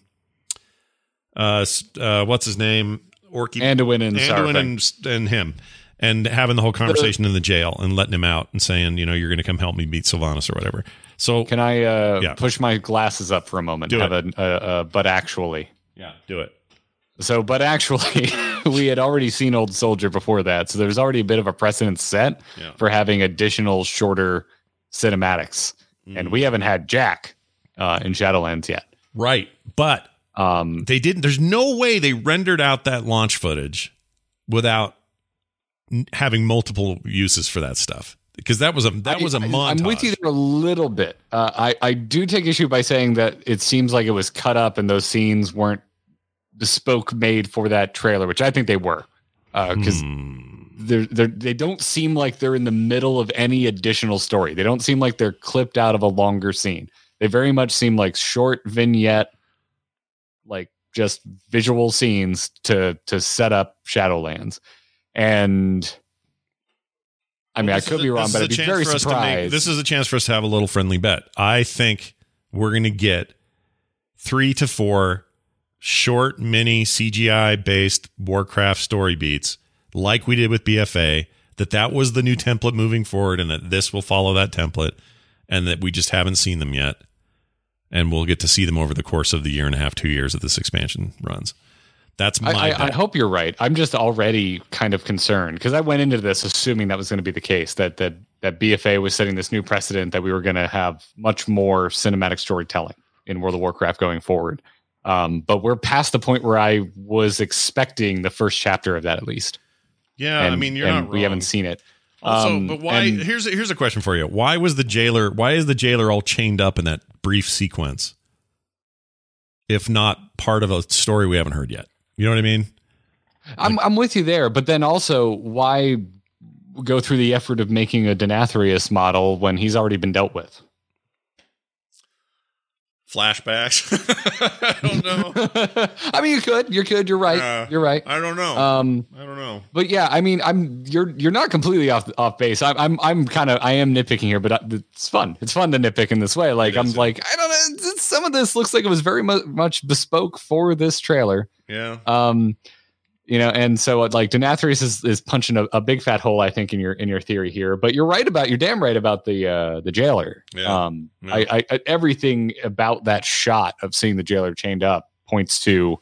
uh, uh what's his name? Orky Anduin and Anduin and, and him. And having the whole conversation in the jail and letting him out and saying, you know, you're going to come help me beat Sylvanas or whatever. So can I uh, yeah. push my glasses up for a moment? Do have it. A, a, a but actually, yeah, do it. So, but actually, we had already seen Old Soldier before that, so there's already a bit of a precedent set yeah. for having additional shorter cinematics, mm. and we haven't had Jack uh, in Shadowlands yet. Right, but um, they didn't. There's no way they rendered out that launch footage without having multiple uses for that stuff, because that was a that I, was a montage. I'm with you there a little bit. Uh, I I do take issue by saying that it seems like it was cut up and those scenes weren't bespoke made for that trailer, which I think they were, because uh, hmm. they're, they're they don't seem like they're in the middle of any additional story. They don't seem like they're clipped out of a longer scene. They very much seem like short vignette, like just visual scenes to to set up Shadowlands. And I mean, well, I could a, be wrong, but I'd be very surprised. Make, this is a chance for us to have a little friendly bet. I think we're going to get three to four short, mini C G I-based Warcraft story beats like we did with B F A, that that was the new template moving forward and that this will follow that template and that we just haven't seen them yet. And we'll get to see them over the course of the year and a half, two years that this expansion runs. That's my I, I, I hope you're right. I'm just already kind of concerned because I went into this assuming that was going to be the case, that that that B F A was setting this new precedent that we were going to have much more cinematic storytelling in World of Warcraft going forward. Um, but we're past the point where I was expecting the first chapter of that at least. Yeah, and, I mean, you're and not wrong. We haven't seen it. Also, um, but why? and, here's here's a question for you. Why was the jailer? Why is the jailer all chained up in that brief sequence? If not part of a story we haven't heard yet, you know what I mean? I'm like, I'm with you there, but then also why go through the effort of making a Denathrius model when he's already been dealt with? Flashbacks. I don't know. I mean, you could, you could, you're right. Uh, you're right. I don't know. Um, I don't know. But yeah, I mean, I'm, you're, you're not completely off, off base. I'm, I'm, I'm kind of, I am nitpicking here, but it's fun. It's fun to nitpick in this way. Like, I'm like, I don't know. Some of this looks like it was very mu- much bespoke for this trailer. Yeah. Um, you know, and so like Denathrius is, is punching a, a big fat hole, I think, in your in your theory here. But you're right about you're damn right about the uh, the jailer. Yeah. Um, yeah. I, I everything about that shot of seeing the jailer chained up points to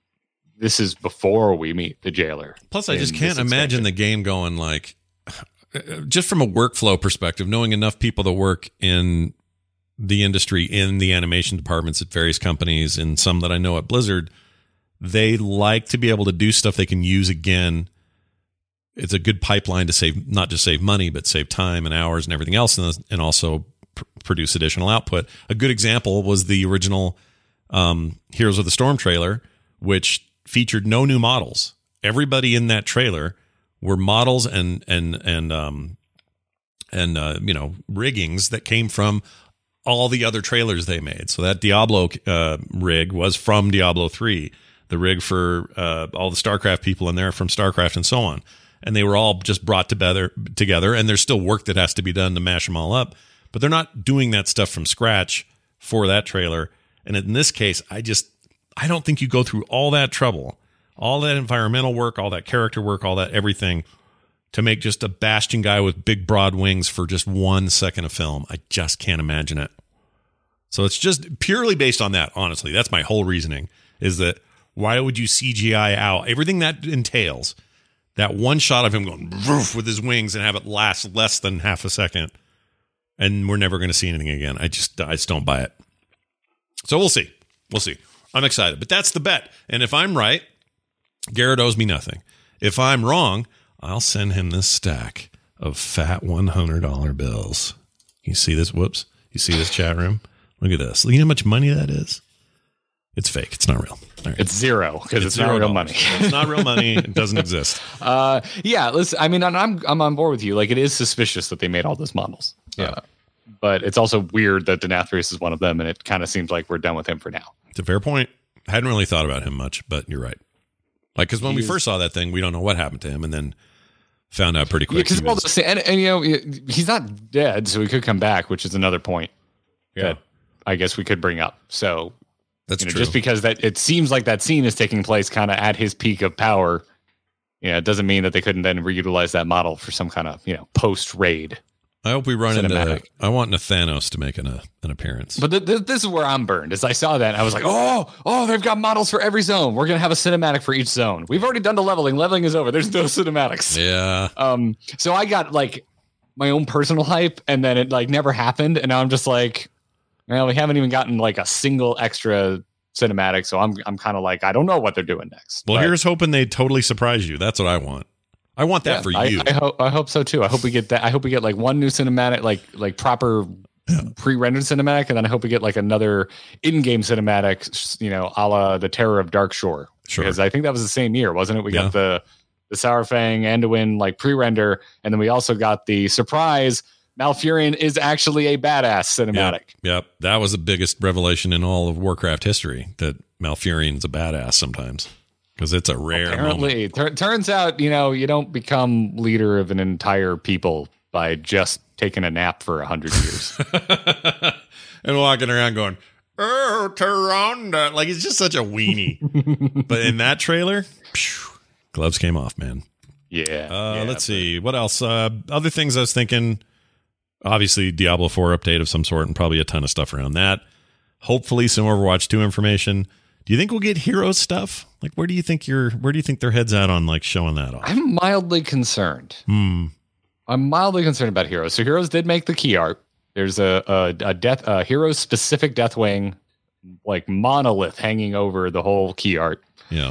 this is before we meet the jailer. Plus, I just can't imagine the game going like, just from a workflow perspective, knowing enough people to work in the industry in the animation departments at various companies and some that I know at Blizzard. They like to be able to do stuff they can use again. It's a good pipeline to save, not just save money, but save time and hours and everything else, and, and also pr- produce additional output. A good example was the original um, Heroes of the Storm trailer, which featured no new models. Everybody in that trailer were models and and and um, and uh, you know riggings that came from all the other trailers they made. So that Diablo uh, rig was from Diablo three. The rig for uh, all the StarCraft people in there from StarCraft and so on. And they were all just brought together, together, and there's still work that has to be done to mash them all up. But they're not doing that stuff from scratch for that trailer. And in this case, I just, I don't think you go through all that trouble, all that environmental work, all that character work, all that everything to make just a Bastion guy with big broad wings for just one second of film. I just can't imagine it. So it's just purely based on that, honestly. That's my whole reasoning, is that why would you C G I out everything that entails, that one shot of him going woof with his wings and have it last less than half a second, and we're never going to see anything again? I just, I just don't buy it. So we'll see. We'll see. I'm excited, but that's the bet. And if I'm right, Garrett owes me nothing. If I'm wrong, I'll send him this stack of fat one hundred dollar bills. You see this? Whoops. You see this chat room? Look at this. You know how much money that is? It's fake. It's not real. Right. It's zero because it's, it's not real dollars. money. It's not real money. It doesn't exist. Uh, yeah. Listen, I mean, I'm I'm on board with you. Like, it is suspicious that they made all those models. Yeah. Uh, but it's also weird that Denathrius is one of them, and it kind of seems like we're done with him for now. It's a fair point. I hadn't really thought about him much, but you're right. Like, because when He's, we first saw that thing, we don't know what happened to him, and then found out pretty quick. Yeah, he was, and, and you know, he's not dead, so he could come back, which is another point. Yeah. That I guess we could bring up. So. That's you know, true. Just because that it seems like that scene is taking place kind of at his peak of power, you know, it doesn't mean that they couldn't then reutilize that model for some kind of, you know, post raid. I hope we run cinematic. into. I want Nathanos to make an uh, an appearance. But th- th- this is where I'm burned. As I saw that, I was like, oh, oh, they've got models for every zone. We're gonna have a cinematic for each zone. We've already done the leveling. Leveling is over. There's no cinematics. Yeah. Um. So I got like my own personal hype, and then it like never happened, and now I'm just like, well, we haven't even gotten like a single extra cinematic, so I'm I'm kind of like, I don't know what they're doing next. Well, but, here's hoping they totally surprise you. That's what I want. I want that yeah, for I, you. I hope I hope so too. I hope we get that. I hope we get like one new cinematic, like like proper yeah. pre-rendered cinematic, and then I hope we get like another in-game cinematic, you know, a la the Terror of Darkshore. Sure. Because I think that was the same year, wasn't it? We yeah. got the the Saurfang Anduin like pre-render, and then we also got the surprise. Malfurion is actually a badass cinematic. Yep, yep. That was the biggest revelation in all of Warcraft history, that Malfurion's a badass sometimes. because it's a rare Apparently, tur- turns out, you know, you don't become leader of an entire people by just taking a nap for a hundred years. And walking around going, oh, Taronda. Like, he's just such a weenie. But in that trailer, phew, gloves came off, man. Yeah. Uh, yeah let's but- see. What else? Uh, other things I was thinking, obviously, Diablo four update of some sort and probably a ton of stuff around that. Hopefully, some Overwatch two information. Do you think we'll get Heroes stuff? Like, where do you think you're, where do you think their head's at on, like, showing that off? I'm mildly concerned. Hmm. I'm mildly concerned about Heroes. So Heroes did make the key art. There's a a, a death a Heroes specific Deathwing like monolith hanging over the whole key art. Yeah.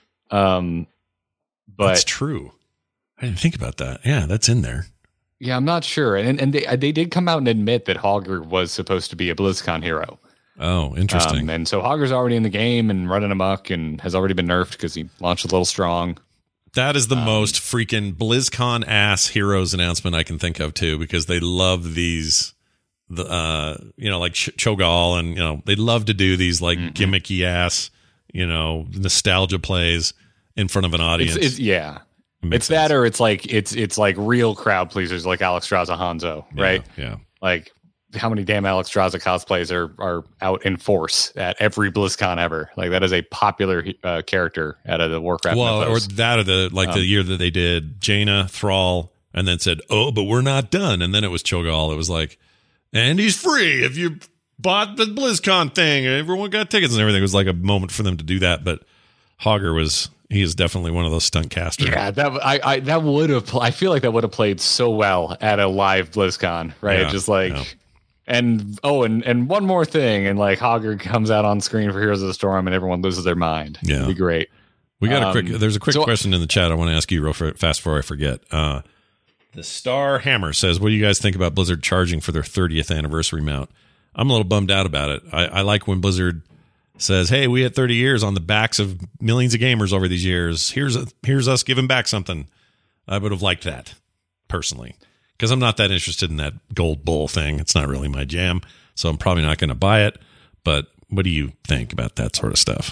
Um, but that's true. I didn't think about that. Yeah, that's in there. Yeah, I'm not sure. And and they they did come out and admit that Hogger was supposed to be a BlizzCon hero. Oh, interesting. Um, and so Hogger's already in the game and running amok and has already been nerfed because he launched a little strong. That is the um, most freaking BlizzCon ass Heroes announcement I can think of too, because they love these, the uh, you know, like Ch- Cho'Gall, and you know they love to do these like mm-hmm. gimmicky ass, you know, nostalgia plays in front of an audience. It's, it's, yeah, it it's sense. That, or it's like it's it's like real crowd pleasers, like Alexstrasza Hanzo, right? Yeah, yeah. Like how many damn Alexstrasza cosplays are are out in force at every BlizzCon ever? Like that is a popular uh, character out of the Warcraft. Well, mythos. or that, or the like um, the year that they did Jaina, Thrall, and then said, "Oh, but we're not done." And then it was Cho'Gall. It was like, and he's free if you bought the BlizzCon thing. Everyone got tickets and everything. It was like a moment for them to do that. But Hogger was, he is definitely one of those stunt casters. Yeah, that I, I that would have. I feel like that would have played so well at a live BlizzCon, right? Yeah, Just like. Yeah. And oh, and, and one more thing, and like Hogger comes out on screen for Heroes of the Storm, and everyone loses their mind. Yeah, it'd be great. We got um, a quick. There's a quick so, question in the chat I want to ask you real fast before I forget. Uh, the Star Hammer says, "What do you guys think about Blizzard charging for their thirtieth anniversary mount?" I'm a little bummed out about it. I, I like when Blizzard says, "Hey, we had thirty years on the backs of millions of gamers over these years. Here's a, here's us giving back something." I would have liked that personally. Because I'm not that interested in that gold bull thing. It's not really my jam. So I'm probably not going to buy it. But what do you think about that sort of stuff?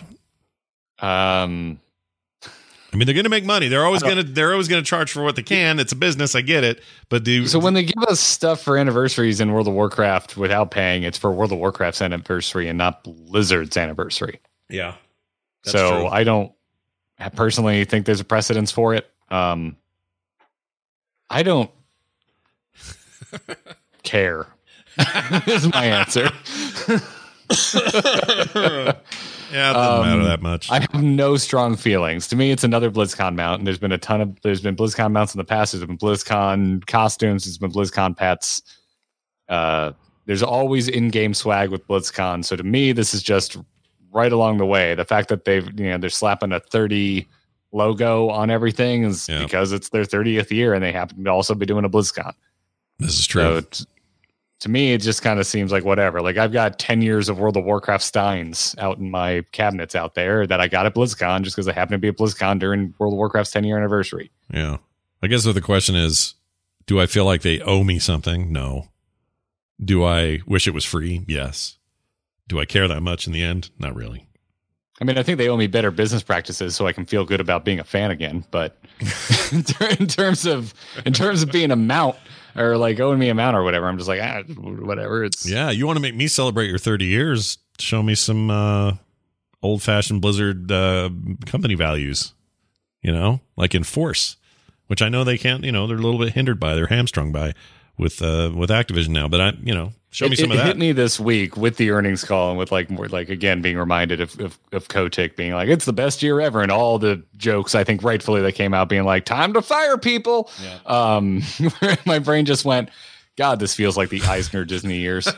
Um, I mean, they're going to make money. They're always going to they're always going to charge for what they can. It's a business. I get it. But do so when they give us stuff for anniversaries in World of Warcraft without paying, it's for World of Warcraft's anniversary and not Blizzard's anniversary. Yeah. So true. I don't I personally think there's a precedence for it. Um, I don't care is my answer. Yeah, it doesn't um, matter that much. I have no strong feelings. To me, it's another BlizzCon mount, and there's been a ton of there's been BlizzCon mounts in the past. There's been BlizzCon costumes. There's been BlizzCon pets. Uh, there's always in-game swag with BlizzCon. So to me, this is just right along the way. The fact that they've you know they're slapping a thirty logo on everything is yeah. because it's their thirtieth year, and they happen to also be doing a BlizzCon. This is true. So t- to me, it just kind of seems like whatever. Like I've got ten years of World of Warcraft Steins out in my cabinets out there that I got at BlizzCon just because I happen to be at BlizzCon during World of Warcraft's ten year anniversary. Yeah. I guess what the question is, do I feel like they owe me something? No. Do I wish it was free? Yes. Do I care that much in the end? Not really. I mean, I think they owe me better business practices so I can feel good about being a fan again. But in, ter- in terms of in terms of being a mount or like owing me a mount or whatever, I'm just like, ah, whatever. It's yeah. You want to make me celebrate your thirty years? Show me some uh, old fashioned Blizzard uh, company values. You know, like enforce, which I know they can't. You know, they're a little bit hindered by, they're hamstrung by with uh, with Activision now. But I, you know. Show me it, some it of that. It hit me this week with the earnings call and with like more like again being reminded of of, of Kotick being like it's the best year ever and all the jokes I think rightfully that came out being like time to fire people. Yeah. Um, my brain just went, God, this feels like the Eisner Disney years.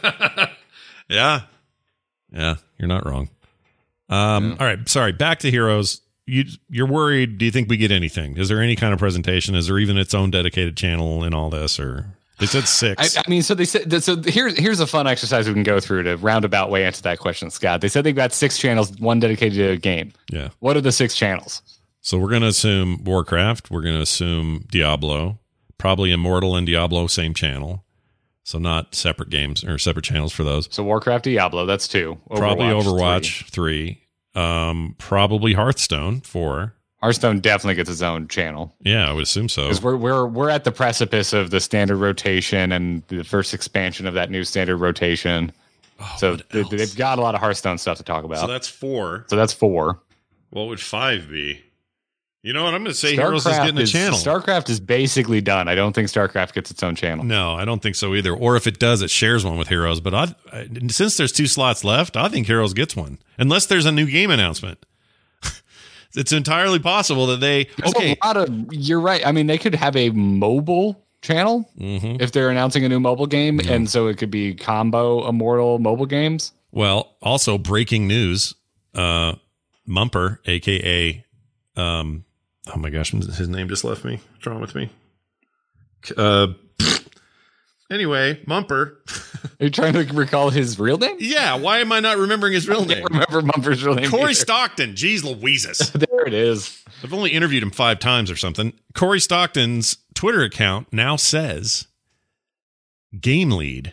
Yeah, yeah, you're not wrong. Um, yeah. All right, sorry. Back to Heroes. You you're worried? Do you think we get anything? Is there any kind of presentation? Is there even its own dedicated channel in all this or? They said six. I, I mean, so they said. So here's here's a fun exercise we can go through to roundabout way answer that question, Scott. They said they've got six channels, one dedicated to a game. Yeah. What are the six channels? So we're going to assume Warcraft. We're going to assume Diablo. Probably Immortal and Diablo, same channel. So not separate games or separate channels for those. So Warcraft, Diablo, that's two. Overwatch, Probably Overwatch three. three. Um, probably Hearthstone four. Hearthstone definitely gets its own channel. Yeah, I would assume so. Because we're we're we're at the precipice of the standard rotation and the first expansion of that new standard rotation. Oh, so they, they've got a lot of Hearthstone stuff to talk about. So that's four. So that's four. What would five be? You know what? I'm going to say Heroes is getting a is, channel. StarCraft is basically done. I don't think StarCraft gets its own channel. No, I don't think so either. Or if it does, it shares one with Heroes. But I, I, since there's two slots left, I think Heroes gets one. Unless there's a new game announcement. It's entirely possible that they... There's okay. a lot of... You're right. I mean, they could have a mobile channel mm-hmm. if they're announcing a new mobile game. Mm-hmm. And so it could be combo Immortal mobile games. Well, also breaking news. Uh, Mumper, a k a... Um, oh my gosh, his name just left me. What's wrong with me? Uh, anyway, Mumper. Are you trying to recall his real name? Yeah, why am I not remembering his real I name? can't remember Mumper's real name. Corey either. Stockton. Jeez Louises. There it is. I've only interviewed him five times or something. Corey Stockton's Twitter account now says game lead,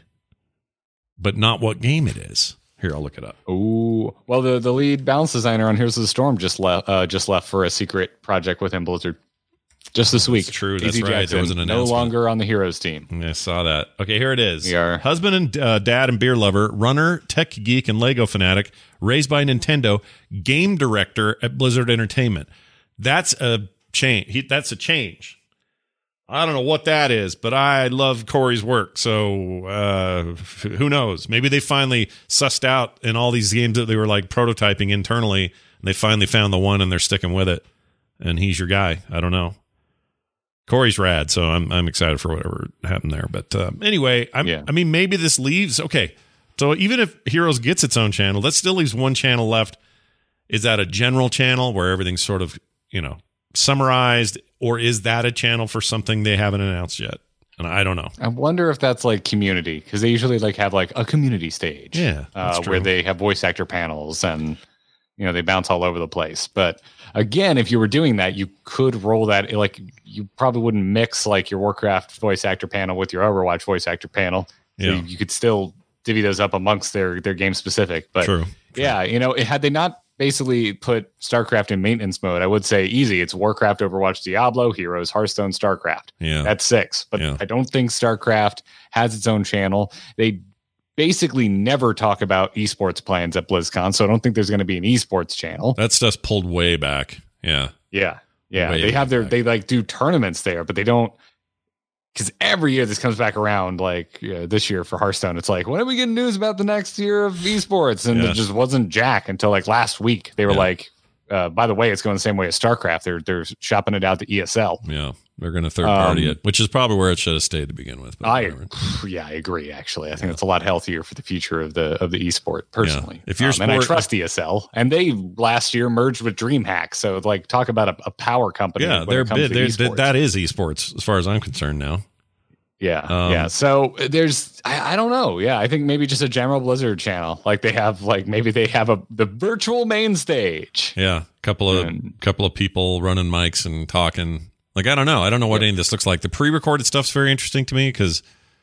but not what game it is. Here, I'll look it up. Oh, well, the, the lead balance designer on Heroes of the Storm just left uh, just left for a secret project within Blizzard just this week. That's true. Easy That's right. Jackson, There was an no announcement. longer on the Heroes team. I saw that. Okay, here it is. We are husband and uh, dad and beer lover, runner, tech geek, and Lego fanatic, raised by Nintendo, game director at Blizzard Entertainment. That's a change. He, that's a change. I don't know what that is, but I love Corey's work. So uh, who knows? Maybe they finally sussed out in all these games that they were like prototyping internally, and they finally found the one and they're sticking with it. And he's your guy. I don't know. Corey's rad, so I'm I'm excited for whatever happened there. But uh, anyway, I'm, yeah. I mean, maybe this leaves. Okay, so even if Heroes gets its own channel, that still leaves one channel left. Is that a general channel where everything's sort of, you know, summarized, or is that a channel for something they haven't announced yet? And I don't know. I wonder if that's like community, because they usually like have like a community stage, yeah, uh, where they have voice actor panels and you know they bounce all over the place. But again, if you were doing that, you could roll that. Like you probably wouldn't mix like your Warcraft voice actor panel with your Overwatch voice actor panel. So Yeah. you, you could still divvy those up amongst their their game specific. But True. yeah, you know, had they not basically put StarCraft in maintenance mode, I would say easy. It's Warcraft, Overwatch, Diablo, Heroes, Hearthstone, StarCraft. Yeah. That's six. But Yeah. I don't think StarCraft has its own channel. They basically never talk about esports plans at BlizzCon, so I don't think there's going to be an esports channel. That stuff's pulled way back. Yeah. Yeah. Yeah. Way they have their, back. they like do tournaments there, but they don't, because every year this comes back around, like uh, this year for Hearthstone, it's like, when are we getting news about the next year of esports? And Yeah. it just wasn't jack until like last week. They were Yeah. like, uh, by the way, it's going the same way as StarCraft. They're they're shopping it out to E S L. Yeah. They're going to third party Um, it, which is probably where it should have stayed to begin with. But I whatever. yeah, I agree. Actually, I think it's a lot healthier for the future of the of the esport. Personally, If your um, and I sport- trust E S L, and they last year merged with DreamHack, so like talk about a, a power company. Yeah, when they're it comes big. to They're, esports. that is esports as far as I'm concerned now. Yeah, Um, yeah. So there's, I, I don't know. Yeah, I think maybe just a general Blizzard channel, like they have, like maybe they have a the virtual main stage. Yeah, couple of And- couple of people running mics and talking. Like I don't know. I don't know what any of this looks like. The pre-recorded stuff's very interesting to me because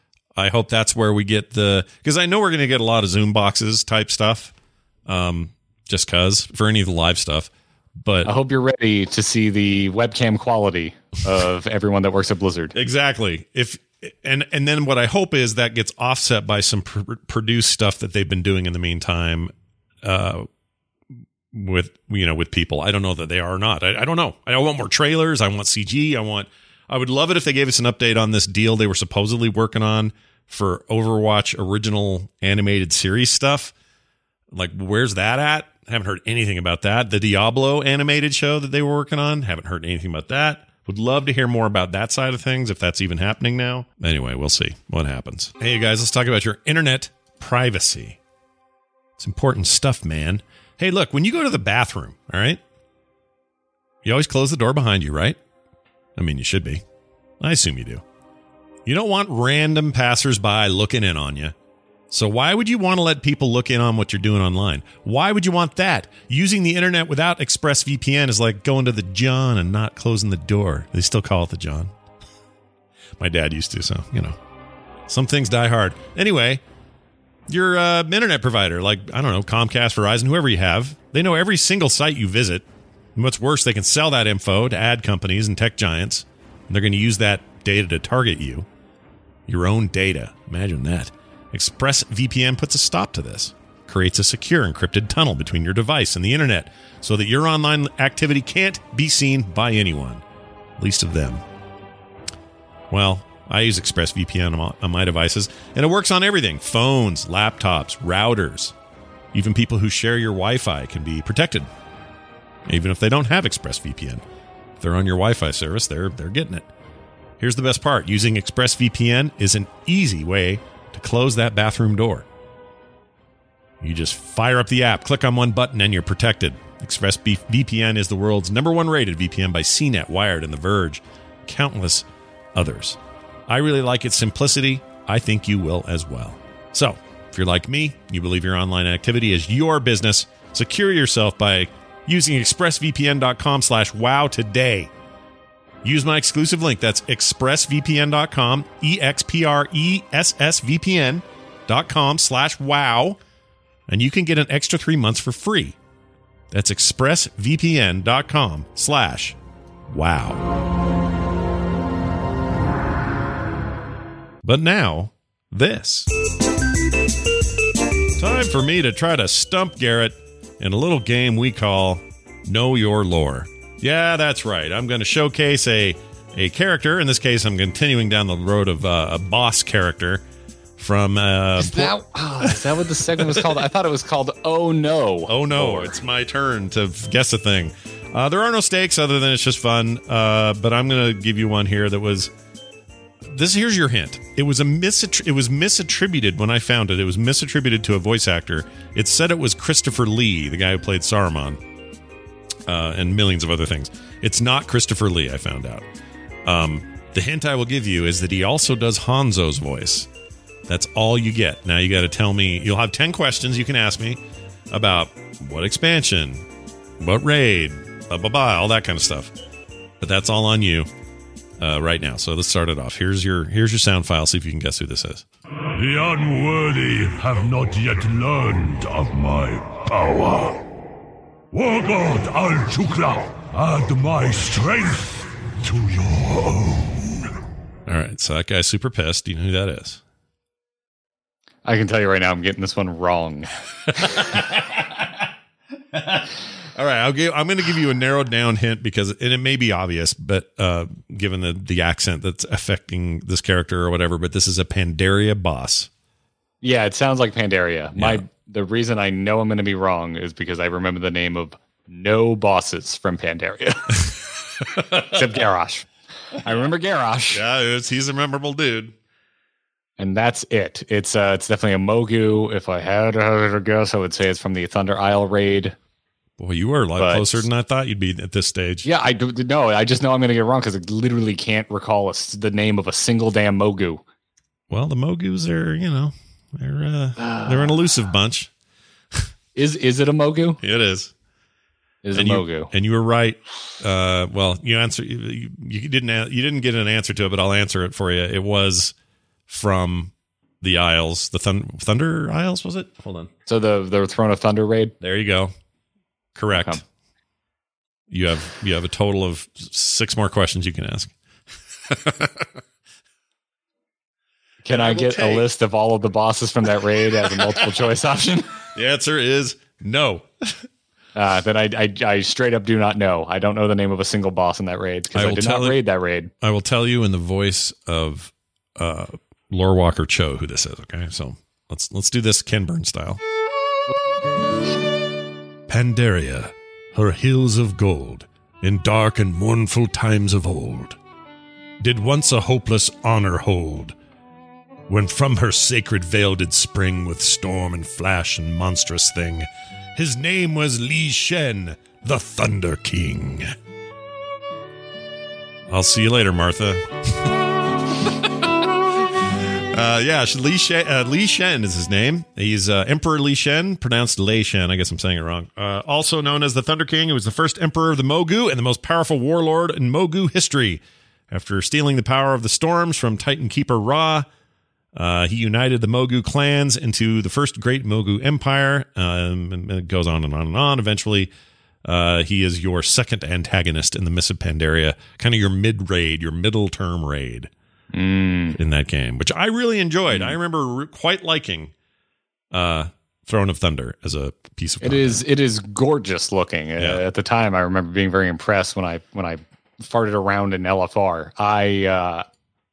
I hope that's where we get the. Because I know we're going to get a lot of Zoom boxes type stuff, um, just cause for any of the live stuff. But I hope you're ready to see the webcam quality of everyone that works at Blizzard. exactly. If and and then what I hope is that gets offset by some pr- produced stuff that they've been doing in the meantime. Uh, with you know with people. I don't know that they are or not. I, I don't know. I want more trailers. I want C G. I want I would love it if they gave us an update on this deal they were supposedly working on for Overwatch original animated series stuff. Like where's that at? Haven't heard anything about that. The Diablo animated show that they were working on, haven't heard anything about that. Would love to hear more about that side of things if that's even happening now. Anyway, we'll see what happens. Hey, you guys, let's talk about your internet privacy. It's important stuff, man. Hey, look, when you go to the bathroom, all right, you always close the door behind you, right? I mean, you should be. I assume you do. You don't want random passersby looking in on you. So why would you want to let people look in on what you're doing online? Why would you want that? Using the internet without ExpressVPN is like going to the John and not closing the door. They still call it the John. My dad used to, so, you know. Some things die hard. Anyway, Your uh, internet provider, like, I don't know, Comcast, Verizon, whoever you have, they know every single site you visit. And what's worse, they can sell that info to ad companies and tech giants. And they're going to use that data to target you. Your own data. Imagine that. ExpressVPN puts a stop to this. Creates a secure encrypted tunnel between your device and the internet so that your online activity can't be seen by anyone. Least of them. Well, I use ExpressVPN on, on my devices, and it works on everything. Phones, laptops, routers. Even people who share your Wi-Fi can be protected, even if they don't have ExpressVPN. If they're on your Wi-Fi service, they're they're getting it. Here's the best part. Using ExpressVPN is an easy way to close that bathroom door. You just fire up the app, click on one button, and you're protected. ExpressVPN is the world's number one rated V P N by C net, Wired, and The Verge. Countless others. I really like its simplicity. I think you will as well. So, if you're like me, you believe your online activity is your business, secure yourself by using expressvpn.com slash wow today. Use my exclusive link. That's expressvpn dot com, E X P R E S S V P N dot com slash wow, and you can get an extra three months for free. That's expressvpn.com slash wow. But now, this. Time for me to try to stump Garrett in a little game we call Know Your Lore. Yeah, that's right. I'm going to showcase a, a character. In this case, I'm continuing down the road of uh, a boss character from... Uh, is, that, oh, is that what the segment was called? I thought it was called Oh No. Oh No. Lore. It's my turn to guess a thing. Uh, there are no stakes other than it's just fun, uh, but I'm going to give you one here that was... This here's your hint. It was a misattri- it was misattributed when I found it. It was misattributed to a voice actor. It said it was Christopher Lee, the guy who played Saruman, uh, and millions of other things. It's not Christopher Lee, I found out. Um, the hint I will give you is that he also does Hanzo's voice. That's all you get. Now you got to tell me. You'll have ten questions you can ask me about what expansion, what raid, blah blah blah, all that kind of stuff. But that's all on you. Uh, right now, so let's start it off. Here's your here's your sound file. See if you can guess who this is. The unworthy have not yet learned of my power. War God Al-Chukla, add my strength to your own. All right, so that guy's super pissed. Do you know who that is? I can tell you right now, I'm getting this one wrong. All right, I'll give, I'm going to give you a narrowed down hint because, and it may be obvious, but uh, given the, the accent that's affecting this character or whatever, but this is a Pandaria boss. Yeah, it sounds like Pandaria. My yeah. The reason I know I'm going to be wrong is because I remember the name of no bosses from Pandaria. Except Garrosh. I remember Garrosh. Yeah, it's, he's a memorable dude. And that's it. It's uh, it's definitely a Mogu. If I had to guess, I would say it's from the Thunder Isle raid. Boy, you were a lot but, closer than I thought you'd be at this stage. Yeah, I do, no, I just know I'm going to get it wrong because I literally can't recall a, the name of a single damn Mogu. Well, the Mogus are, you know, they're uh, uh, they're an elusive bunch. Is is it a Mogu? It is. Is and a you, Mogu? And you were right. Uh, well, you answer you, you didn't you didn't get an answer to it, but I'll answer it for you. It was from the Isles, the Thund- Thunder Isles, was it? Hold on. So the the Throne of Thunder raid. There you go. Correct. Okay. You have you have a total of six more questions you can ask. Can I get take. a list of all of the bosses from that raid as a multiple choice option? The answer is no. Uh, then I, I I straight up do not know. I don't know the name of a single boss in that raid because I, I did not raid that raid. I will tell you in the voice of uh, Lore Walker Cho who this is. Okay, so let's let's do this Ken Burns style. Pandaria, her hills of gold, in dark and mournful times of old, did once a hopeless honor hold, when from her sacred veil did spring with storm and flash and monstrous thing. His name was Li Shen, the Thunder King. I'll see you later, Martha. Uh, yeah, Li Shen, uh, Li Shen is his name. He's uh, Emperor Li Shen, pronounced Lei Shen. I guess I'm saying it wrong. Uh, also known as the Thunder King, he was the first emperor of the Mogu and the most powerful warlord in Mogu history. After stealing the power of the storms from Titan Keeper Ra, Uh, he united the Mogu clans into the first great Mogu empire. Um, and it goes on and on and on. Eventually, uh, he is your second antagonist in the Mists of Pandaria, kind of your mid-raid, your middle-term raid mm. in that game, which I really enjoyed. Mm. I remember re- quite liking uh, Throne of Thunder as a piece of content. It is, it is gorgeous looking. Yeah. Uh, at the time, I remember being very impressed when I when I farted around in L F R. I... Uh,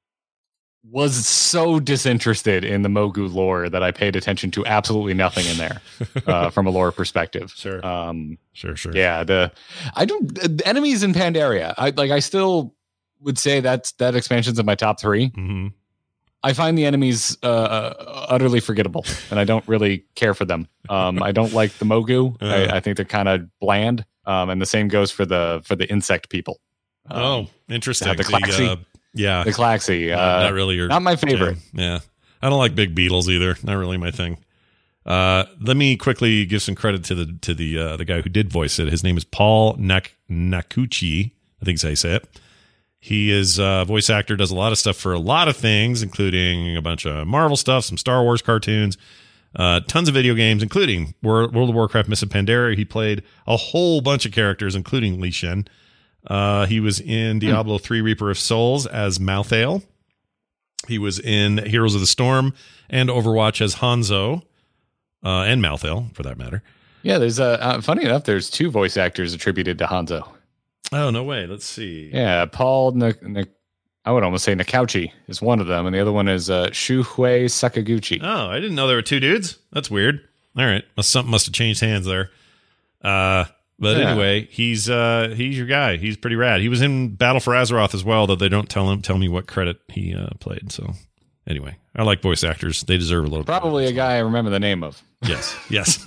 was so disinterested in the Mogu lore that I paid attention to absolutely nothing in there uh, from a lore perspective. Sure. Um, sure, sure. Yeah. The, I don't, the enemies in Pandaria. I like, I still would say that's, that expansion's in my top three. Mm-hmm. I find the enemies uh, utterly forgettable and I don't really care for them. Um, I don't like the Mogu. Uh, I, I think they're kind of bland. Um, and the same goes for the, for the insect people. Um, oh, interesting. The classy, the, uh, Yeah, the Klaxi, uh, not really your, not my favorite. Yeah, yeah, I don't like big beetles either. Not really my thing. Uh, let me quickly give some credit to the to the uh, the guy who did voice it. His name is Paul Nak- Nakuchi. I think is how you say it. He is a voice actor, does a lot of stuff for a lot of things, including a bunch of Marvel stuff, some Star Wars cartoons, uh, tons of video games, including World, World of Warcraft: Mists of Pandaria. He played a whole bunch of characters, including Li Shen. Uh, he was in Diablo three Reaper of Souls as Malthael. He was in Heroes of the Storm and Overwatch as Hanzo, uh, and Malthael, for that matter. Yeah, there's a, uh, funny enough, there's two voice actors attributed to Hanzo. Oh, no way. Let's see. Yeah, Paul, N- N- I would almost say Nakauchi is one of them, and the other one is uh, Shuhei Sakaguchi. Oh, I didn't know there were two dudes. That's weird. All right. Must, something must have changed hands there. Uh, But yeah. anyway, he's uh, he's your guy. He's pretty rad. He was in Battle for Azeroth as well, though they don't tell him tell me what credit he uh, played. So anyway, I like voice actors. They deserve a little Probably credit, a guy I remember the name of. Yes, yes.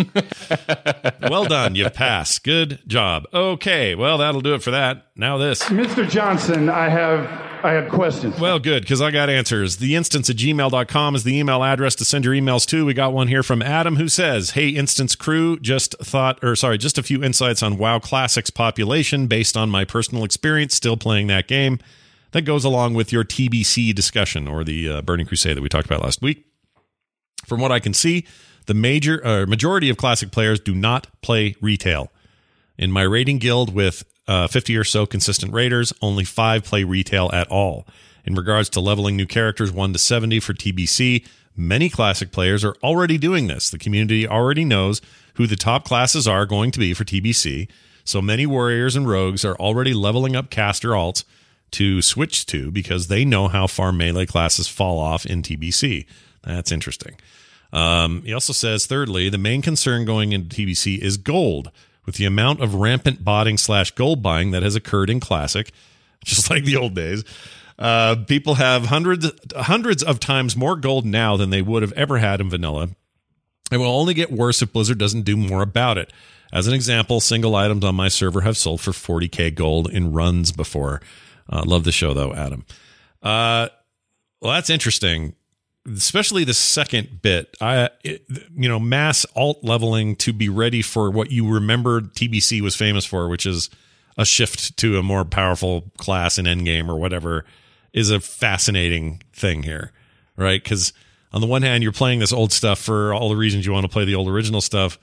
Well done. You've passed. Good job. Okay, well, that'll do it for that. Now this. Mister Johnson, I have I have questions. Well, good, because I got answers. The instance at gmail dot com is the email address to send your emails to. We got one here from Adam who says, hey, Instance crew, just thought, or sorry, just a few insights on WoW Classic's population based on my personal experience still playing that game. That goes along with your T B C discussion, or the uh, Burning Crusade that we talked about last week. From what I can see, the major uh, majority of Classic players do not play retail. In my raiding guild with uh, fifty or so consistent raiders, only five play retail at all. In regards to leveling new characters one to seventy for T B C, many Classic players are already doing this. The community already knows who the top classes are going to be for T B C, so many warriors and rogues are already leveling up caster alts to switch to because they know how far melee classes fall off in T B C. That's interesting. Um, he also says, thirdly, the main concern going into T B C is gold. With the amount of rampant botting slash gold buying that has occurred in Classic, just like the old days, uh, people have hundreds, hundreds of times more gold now than they would have ever had in vanilla. It will only get worse if Blizzard doesn't do more about it. As an example, single items on my server have sold for forty K gold in runs before. Uh, love the show, though, Adam. Uh, well, that's interesting. Especially the second bit, I, it, you know, mass alt leveling to be ready for what you remember T B C was famous for, which is a shift to a more powerful class in endgame or whatever, is a fascinating thing here, right? Because on the one hand, you're playing this old stuff for all the reasons you want to play the old original stuff,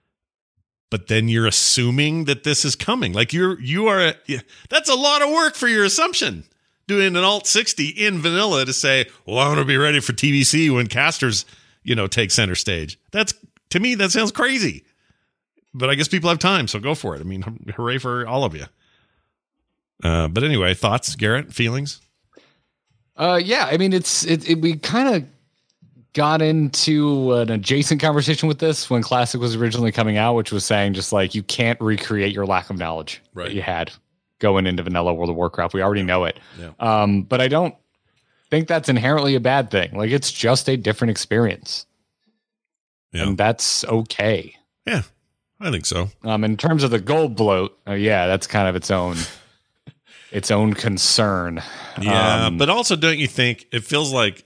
but then you're assuming that this is coming. Like you're, you are, a, that's a lot of work for your assumption. Doing an alt sixty in vanilla to say, well, I want to be ready for T B C when casters, you know, take center stage. That's, to me, that sounds crazy. But I guess people have time, so go for it. I mean, hooray for all of you. Uh, but anyway, thoughts, Garrett, feelings? Uh, yeah, I mean, it's it, it we kind of got into an adjacent conversation with this when Classic was originally coming out, which was saying just like you can't recreate your lack of knowledge right. that you had going into vanilla World of Warcraft. We already know it. Yeah. Um, but I don't think that's inherently a bad thing. Like it's just a different experience. Yeah. And that's okay. Yeah, I think so. Um, in terms of the gold bloat, uh, yeah, that's kind of its own its own concern. Yeah, um, but also don't you think it feels like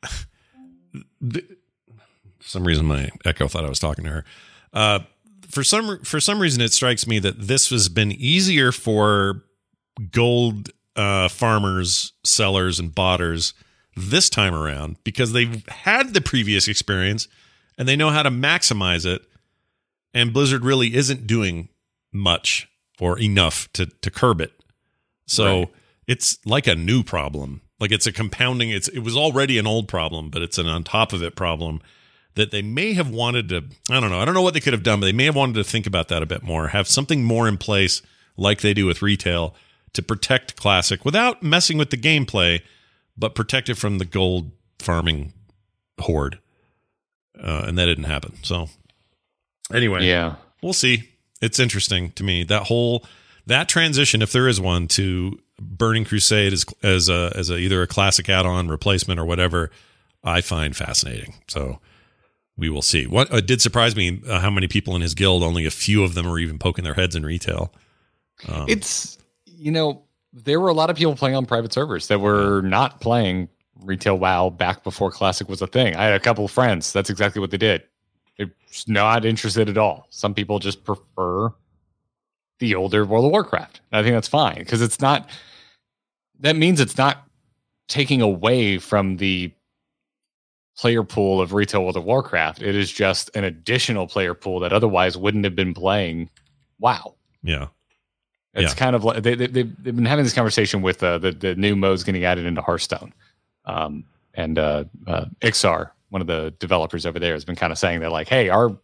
for some reason my Echo thought I was talking to her. Uh, For some for some reason, it strikes me that this has been easier for gold uh, farmers, sellers, and botters this time around because they've had the previous experience and they know how to maximize it. And Blizzard really isn't doing much or enough to, to curb it. So right. It's like a new problem. Like it's a compounding. It's It was already an old problem, but it's an on top of it problem that they may have wanted to, I don't know. I don't know what they could have done, but they may have wanted to think about that a bit more, have something more in place like they do with retail to protect Classic without messing with the gameplay, but protect it from the gold farming horde. Uh, and that didn't happen. So anyway, yeah, we'll see. It's interesting to me that whole, that transition, if there is one, to Burning Crusade as, as a, as a, either a Classic add-on replacement or whatever, I find fascinating. So we will see. What uh, did surprise me, uh, how many people in his guild, only a few of them are even poking their heads in retail. Um, it's, you know, there were a lot of people playing on private servers that were not playing retail WoW back before Classic was a thing. I had a couple of friends. That's exactly what they did. They're just not interested at all. Some people just prefer the older World of Warcraft. I think that's fine because it's not, that means it's not taking away from the player pool of retail World of Warcraft. It is just an additional player pool that otherwise wouldn't have been playing WoW. Yeah. It's yeah. kind of like they, they, they've been having this conversation with uh, the, the new modes getting added into Hearthstone. Um, and uh, uh, Ixar, one of the developers over there, has been kind of saying that, like, hey, our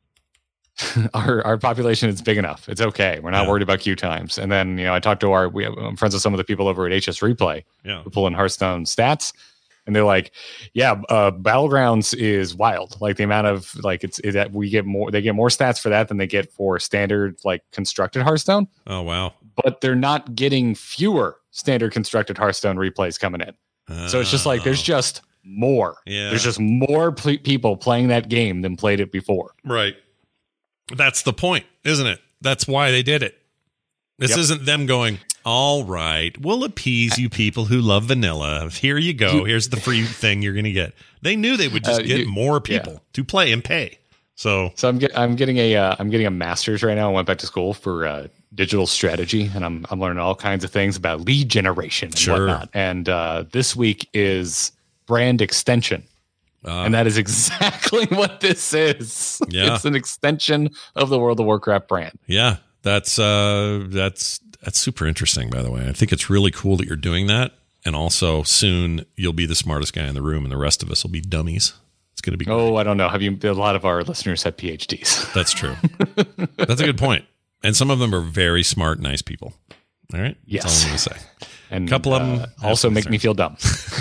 our our population is big enough. It's okay. We're not yeah. worried about queue times. And then, you know, I talked to our, we have, I'm friends with some of the people over at H S Replay yeah. who pull in Hearthstone stats. And they're like, yeah, uh, Battlegrounds is wild. Like the amount of like it's is that we get more, they get more stats for that than they get for standard like constructed Hearthstone. Oh wow! But they're not getting fewer standard constructed Hearthstone replays coming in. Uh, so it's just like there's just more. Yeah, there's just more pl- people playing that game than played it before. Right. That's the point, isn't it? That's why they did it. This yep. isn't them going, all right, we'll appease you people who love vanilla. Here you go. Here's the free thing you're going to get. They knew they would just uh, get you, more people yeah. to play and pay. So, so I'm get, I'm getting a uh, I'm getting a master's right now. I went back to school for uh, digital strategy, and I'm I'm learning all kinds of things about lead generation and sure. whatnot. And uh, this week is brand extension. Uh, and that is exactly what this is. Yeah. It's an extension of the World of Warcraft brand. Yeah. That's uh, that's that's super interesting, by the way. I think it's really cool that you're doing that. And also soon you'll be the smartest guy in the room and the rest of us will be dummies. It's going to be great. Oh, I don't know. Have you? A lot of our listeners have P H Ds. That's true. That's a good point. And some of them are very smart, nice people. All right. Yes. That's all I'm going to say. And a couple uh, of them also make me feel dumb.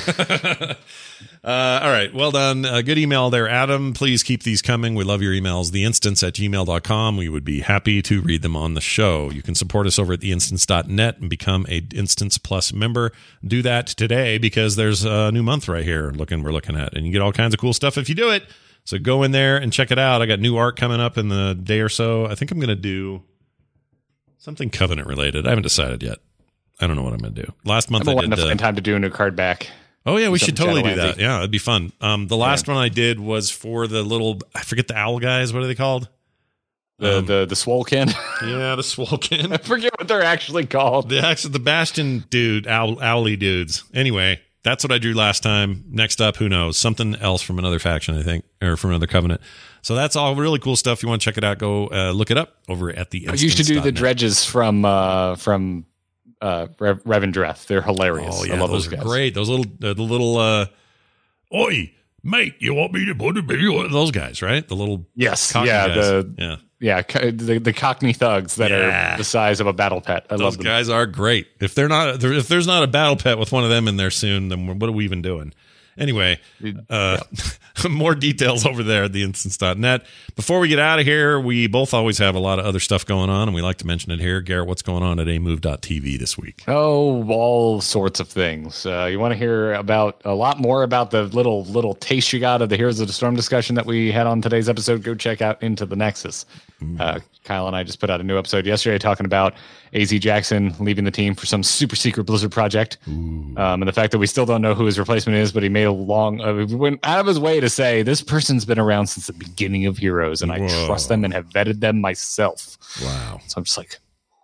uh, all right. Well done. Uh, good email there, Adam. Please keep these coming. We love your emails. The Instance at gmail dot com. We would be happy to read them on the show. You can support us over at the instance dot net and become a Instance Plus member. Do that today because there's a new month right here looking we're looking at. And you get all kinds of cool stuff if you do it. So go in there and check it out. I got new art coming up in the day or so. I think I'm going to do something Covenant related. I haven't decided yet. I don't know what I'm going to do. Last month I'm I did to find time to do a new card back. Oh yeah, we should totally do that. Yeah, it'd be fun. Um, the last yeah. one I did was for the little, I forget the owl guys. What are they called? The um, the the Swolkin. Yeah, the Swolkin. I forget what they're actually called. The actually the Bastion dude, owl, owly dudes. Anyway, that's what I drew last time. Next up, who knows? Something else from another faction, I think, or from another Covenant. So that's all really cool stuff. If you want to check it out, go uh, look it up over at the. I used to do the dredges from uh, from. Uh, Rev- Revendreth. They're hilarious. Oh yeah, I love those, those are guys. great. Those little, uh, the little, uh, oi, mate, you want me to put it? Those guys, right? The little, yes, yeah, guys. the yeah, yeah, the, the Cockney thugs that yeah. are the size of a battle pet. I those love them. Guys are great. If they're not, if there's not a battle pet with one of them in there soon, then what are we even doing? Anyway, uh, yeah. more details over there at the instance dot net. Before we get out of here, we both always have a lot of other stuff going on, and we like to mention it here. Garrett, what's going on at a move dot t v this week? Oh, all sorts of things. Uh, you want to hear about a lot more about the little little taste you got of the Heroes of the Storm discussion that we had on today's episode? Go check out Into the Nexus. Mm. Uh, Kyle and I just put out a new episode yesterday talking about A Z Jackson leaving the team for some super secret Blizzard project. Um, and the fact that we still don't know who his replacement is, but he made a long, uh, went out of his way to say this person's been around since the beginning of Heroes, and I Whoa. trust them and have vetted them myself. Wow. So I'm just like,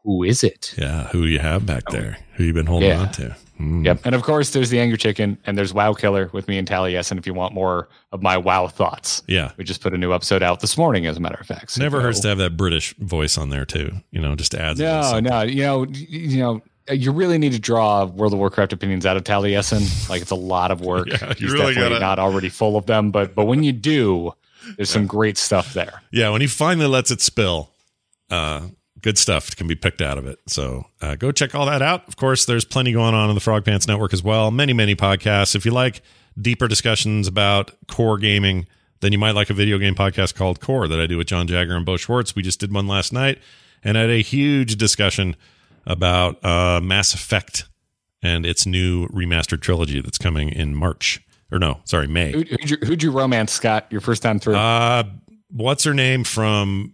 who is it? Yeah, who you have back there? Who you been holding Yeah. on to? Mm. Yep. And of course, there's the Angry Chicken, and there's WoW Killer with me and Taliesin if you want more of my WoW thoughts. Yeah. We just put a new episode out this morning, as a matter of fact. So Never go- hurts to have that British voice on there too. You know, just to add. No, no. You know, you know, you really need to draw World of Warcraft opinions out of Taliesin. Like, it's a lot of work. Yeah, you He's really definitely gotta- not already full of them, but but when you do, there's some great stuff there. Yeah, when he finally lets it spill, uh, good stuff can be picked out of it. So uh, go check all that out. Of course, there's plenty going on in the Frog Pants Network as well. Many, many podcasts. If you like deeper discussions about core gaming, then you might like a video game podcast called Core that I do with John Jagger and Bo Schwartz. We just did one last night and had a huge discussion about uh, Mass Effect and its new remastered trilogy that's coming in March. Or no, sorry, May. Who, who'd, you, who'd you romance, Scott, your first time through? Uh, what's her name from...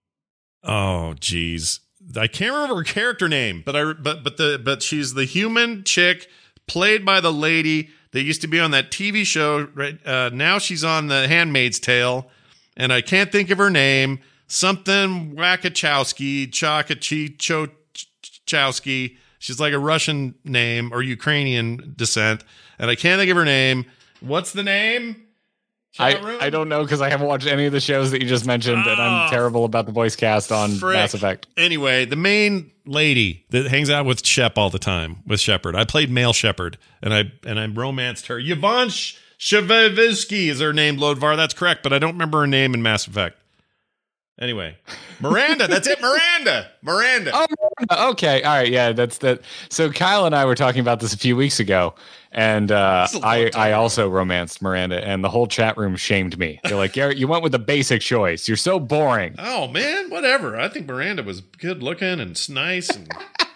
Oh, geez. I can't remember her character name, but I but but the but she's the human chick played by the lady that used to be on that T V show. Right uh, now, she's on The Handmaid's Tale, and I can't think of her name. Something Wakachowski, Chakachichowski. She's like a Russian name or Ukrainian descent, and I can't think of her name. What's the name? I, I don't know because I haven't watched any of the shows that you just mentioned, and I'm Oh, terrible about the voice cast on frick. Mass Effect. Anyway, the main lady that hangs out with Shep all the time, with Shepard. I played male Shepard, and I and I romanced her. Yvonne Shevevsky is her name, Lodvar. That's correct, but I don't remember her name in Mass Effect. Anyway, Miranda. That's it, Miranda. Miranda. Oh, okay. All right. Yeah, that's that. So Kyle and I were talking about this a few weeks ago, and uh, That's a long I, time I ago. also romanced Miranda, and the whole chat room shamed me. They're like, Garrett, you went with the basic choice. You're so boring. Oh man, whatever. I think Miranda was good looking and nice, and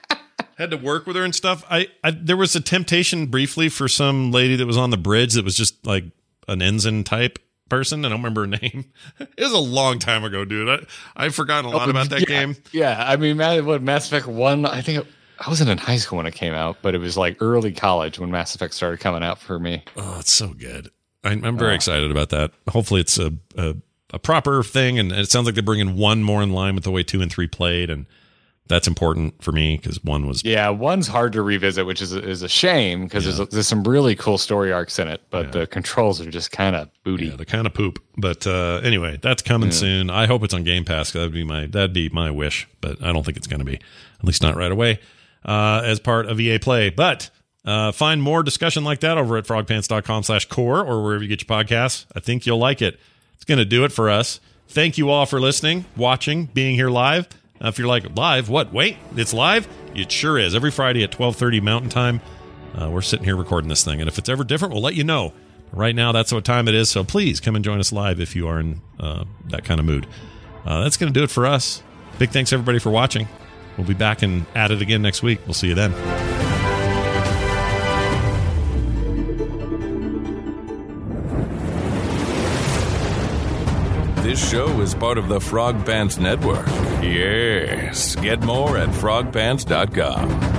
had to work with her and stuff. I, I there was a temptation briefly for some lady that was on the bridge that was just like an ensign type person. I don't remember her name. It was a long time ago, dude. I I've forgotten a lot about that yeah, game. Yeah, I mean, Ma- what Mass Effect one, I think it, I wasn't in high school when it came out, but it was like early college when Mass Effect started coming out for me. Oh, it's so good. I'm, I'm very excited about that. Hopefully, it's a, a a proper thing, and it sounds like they're bringing one more in line with the way two and three played, and that's important for me because one was Yeah, one's hard to revisit, which is a, is a shame because Yeah. there's, there's some really cool story arcs in it, but Yeah. the controls are just kind of booty. yeah, the kind of poop. But uh, anyway, that's coming soon. I hope it's on Game Pass. That'd be my that'd be my wish, but I don't think it's going to be, at least not right away, uh, as part of E A Play. But uh, find more discussion like that over at frogpants.com slash core or wherever you get your podcasts. I think you'll like it. It's going to do it for us. Thank you all for listening, watching, being here live. Uh, if you're like, live? What? Wait, it's live? It sure is. Every Friday at twelve thirty Mountain Time, uh, we're sitting here recording this thing. And if it's ever different, we'll let you know. Right now, that's what time it is. So please come and join us live if you are in uh, that kind of mood. Uh, that's going to do it for us. Big thanks, everybody, for watching. We'll be back and at it again next week. We'll see you then. This show is part of the Frog Pants Network. Yes. Get more at frog pants dot com.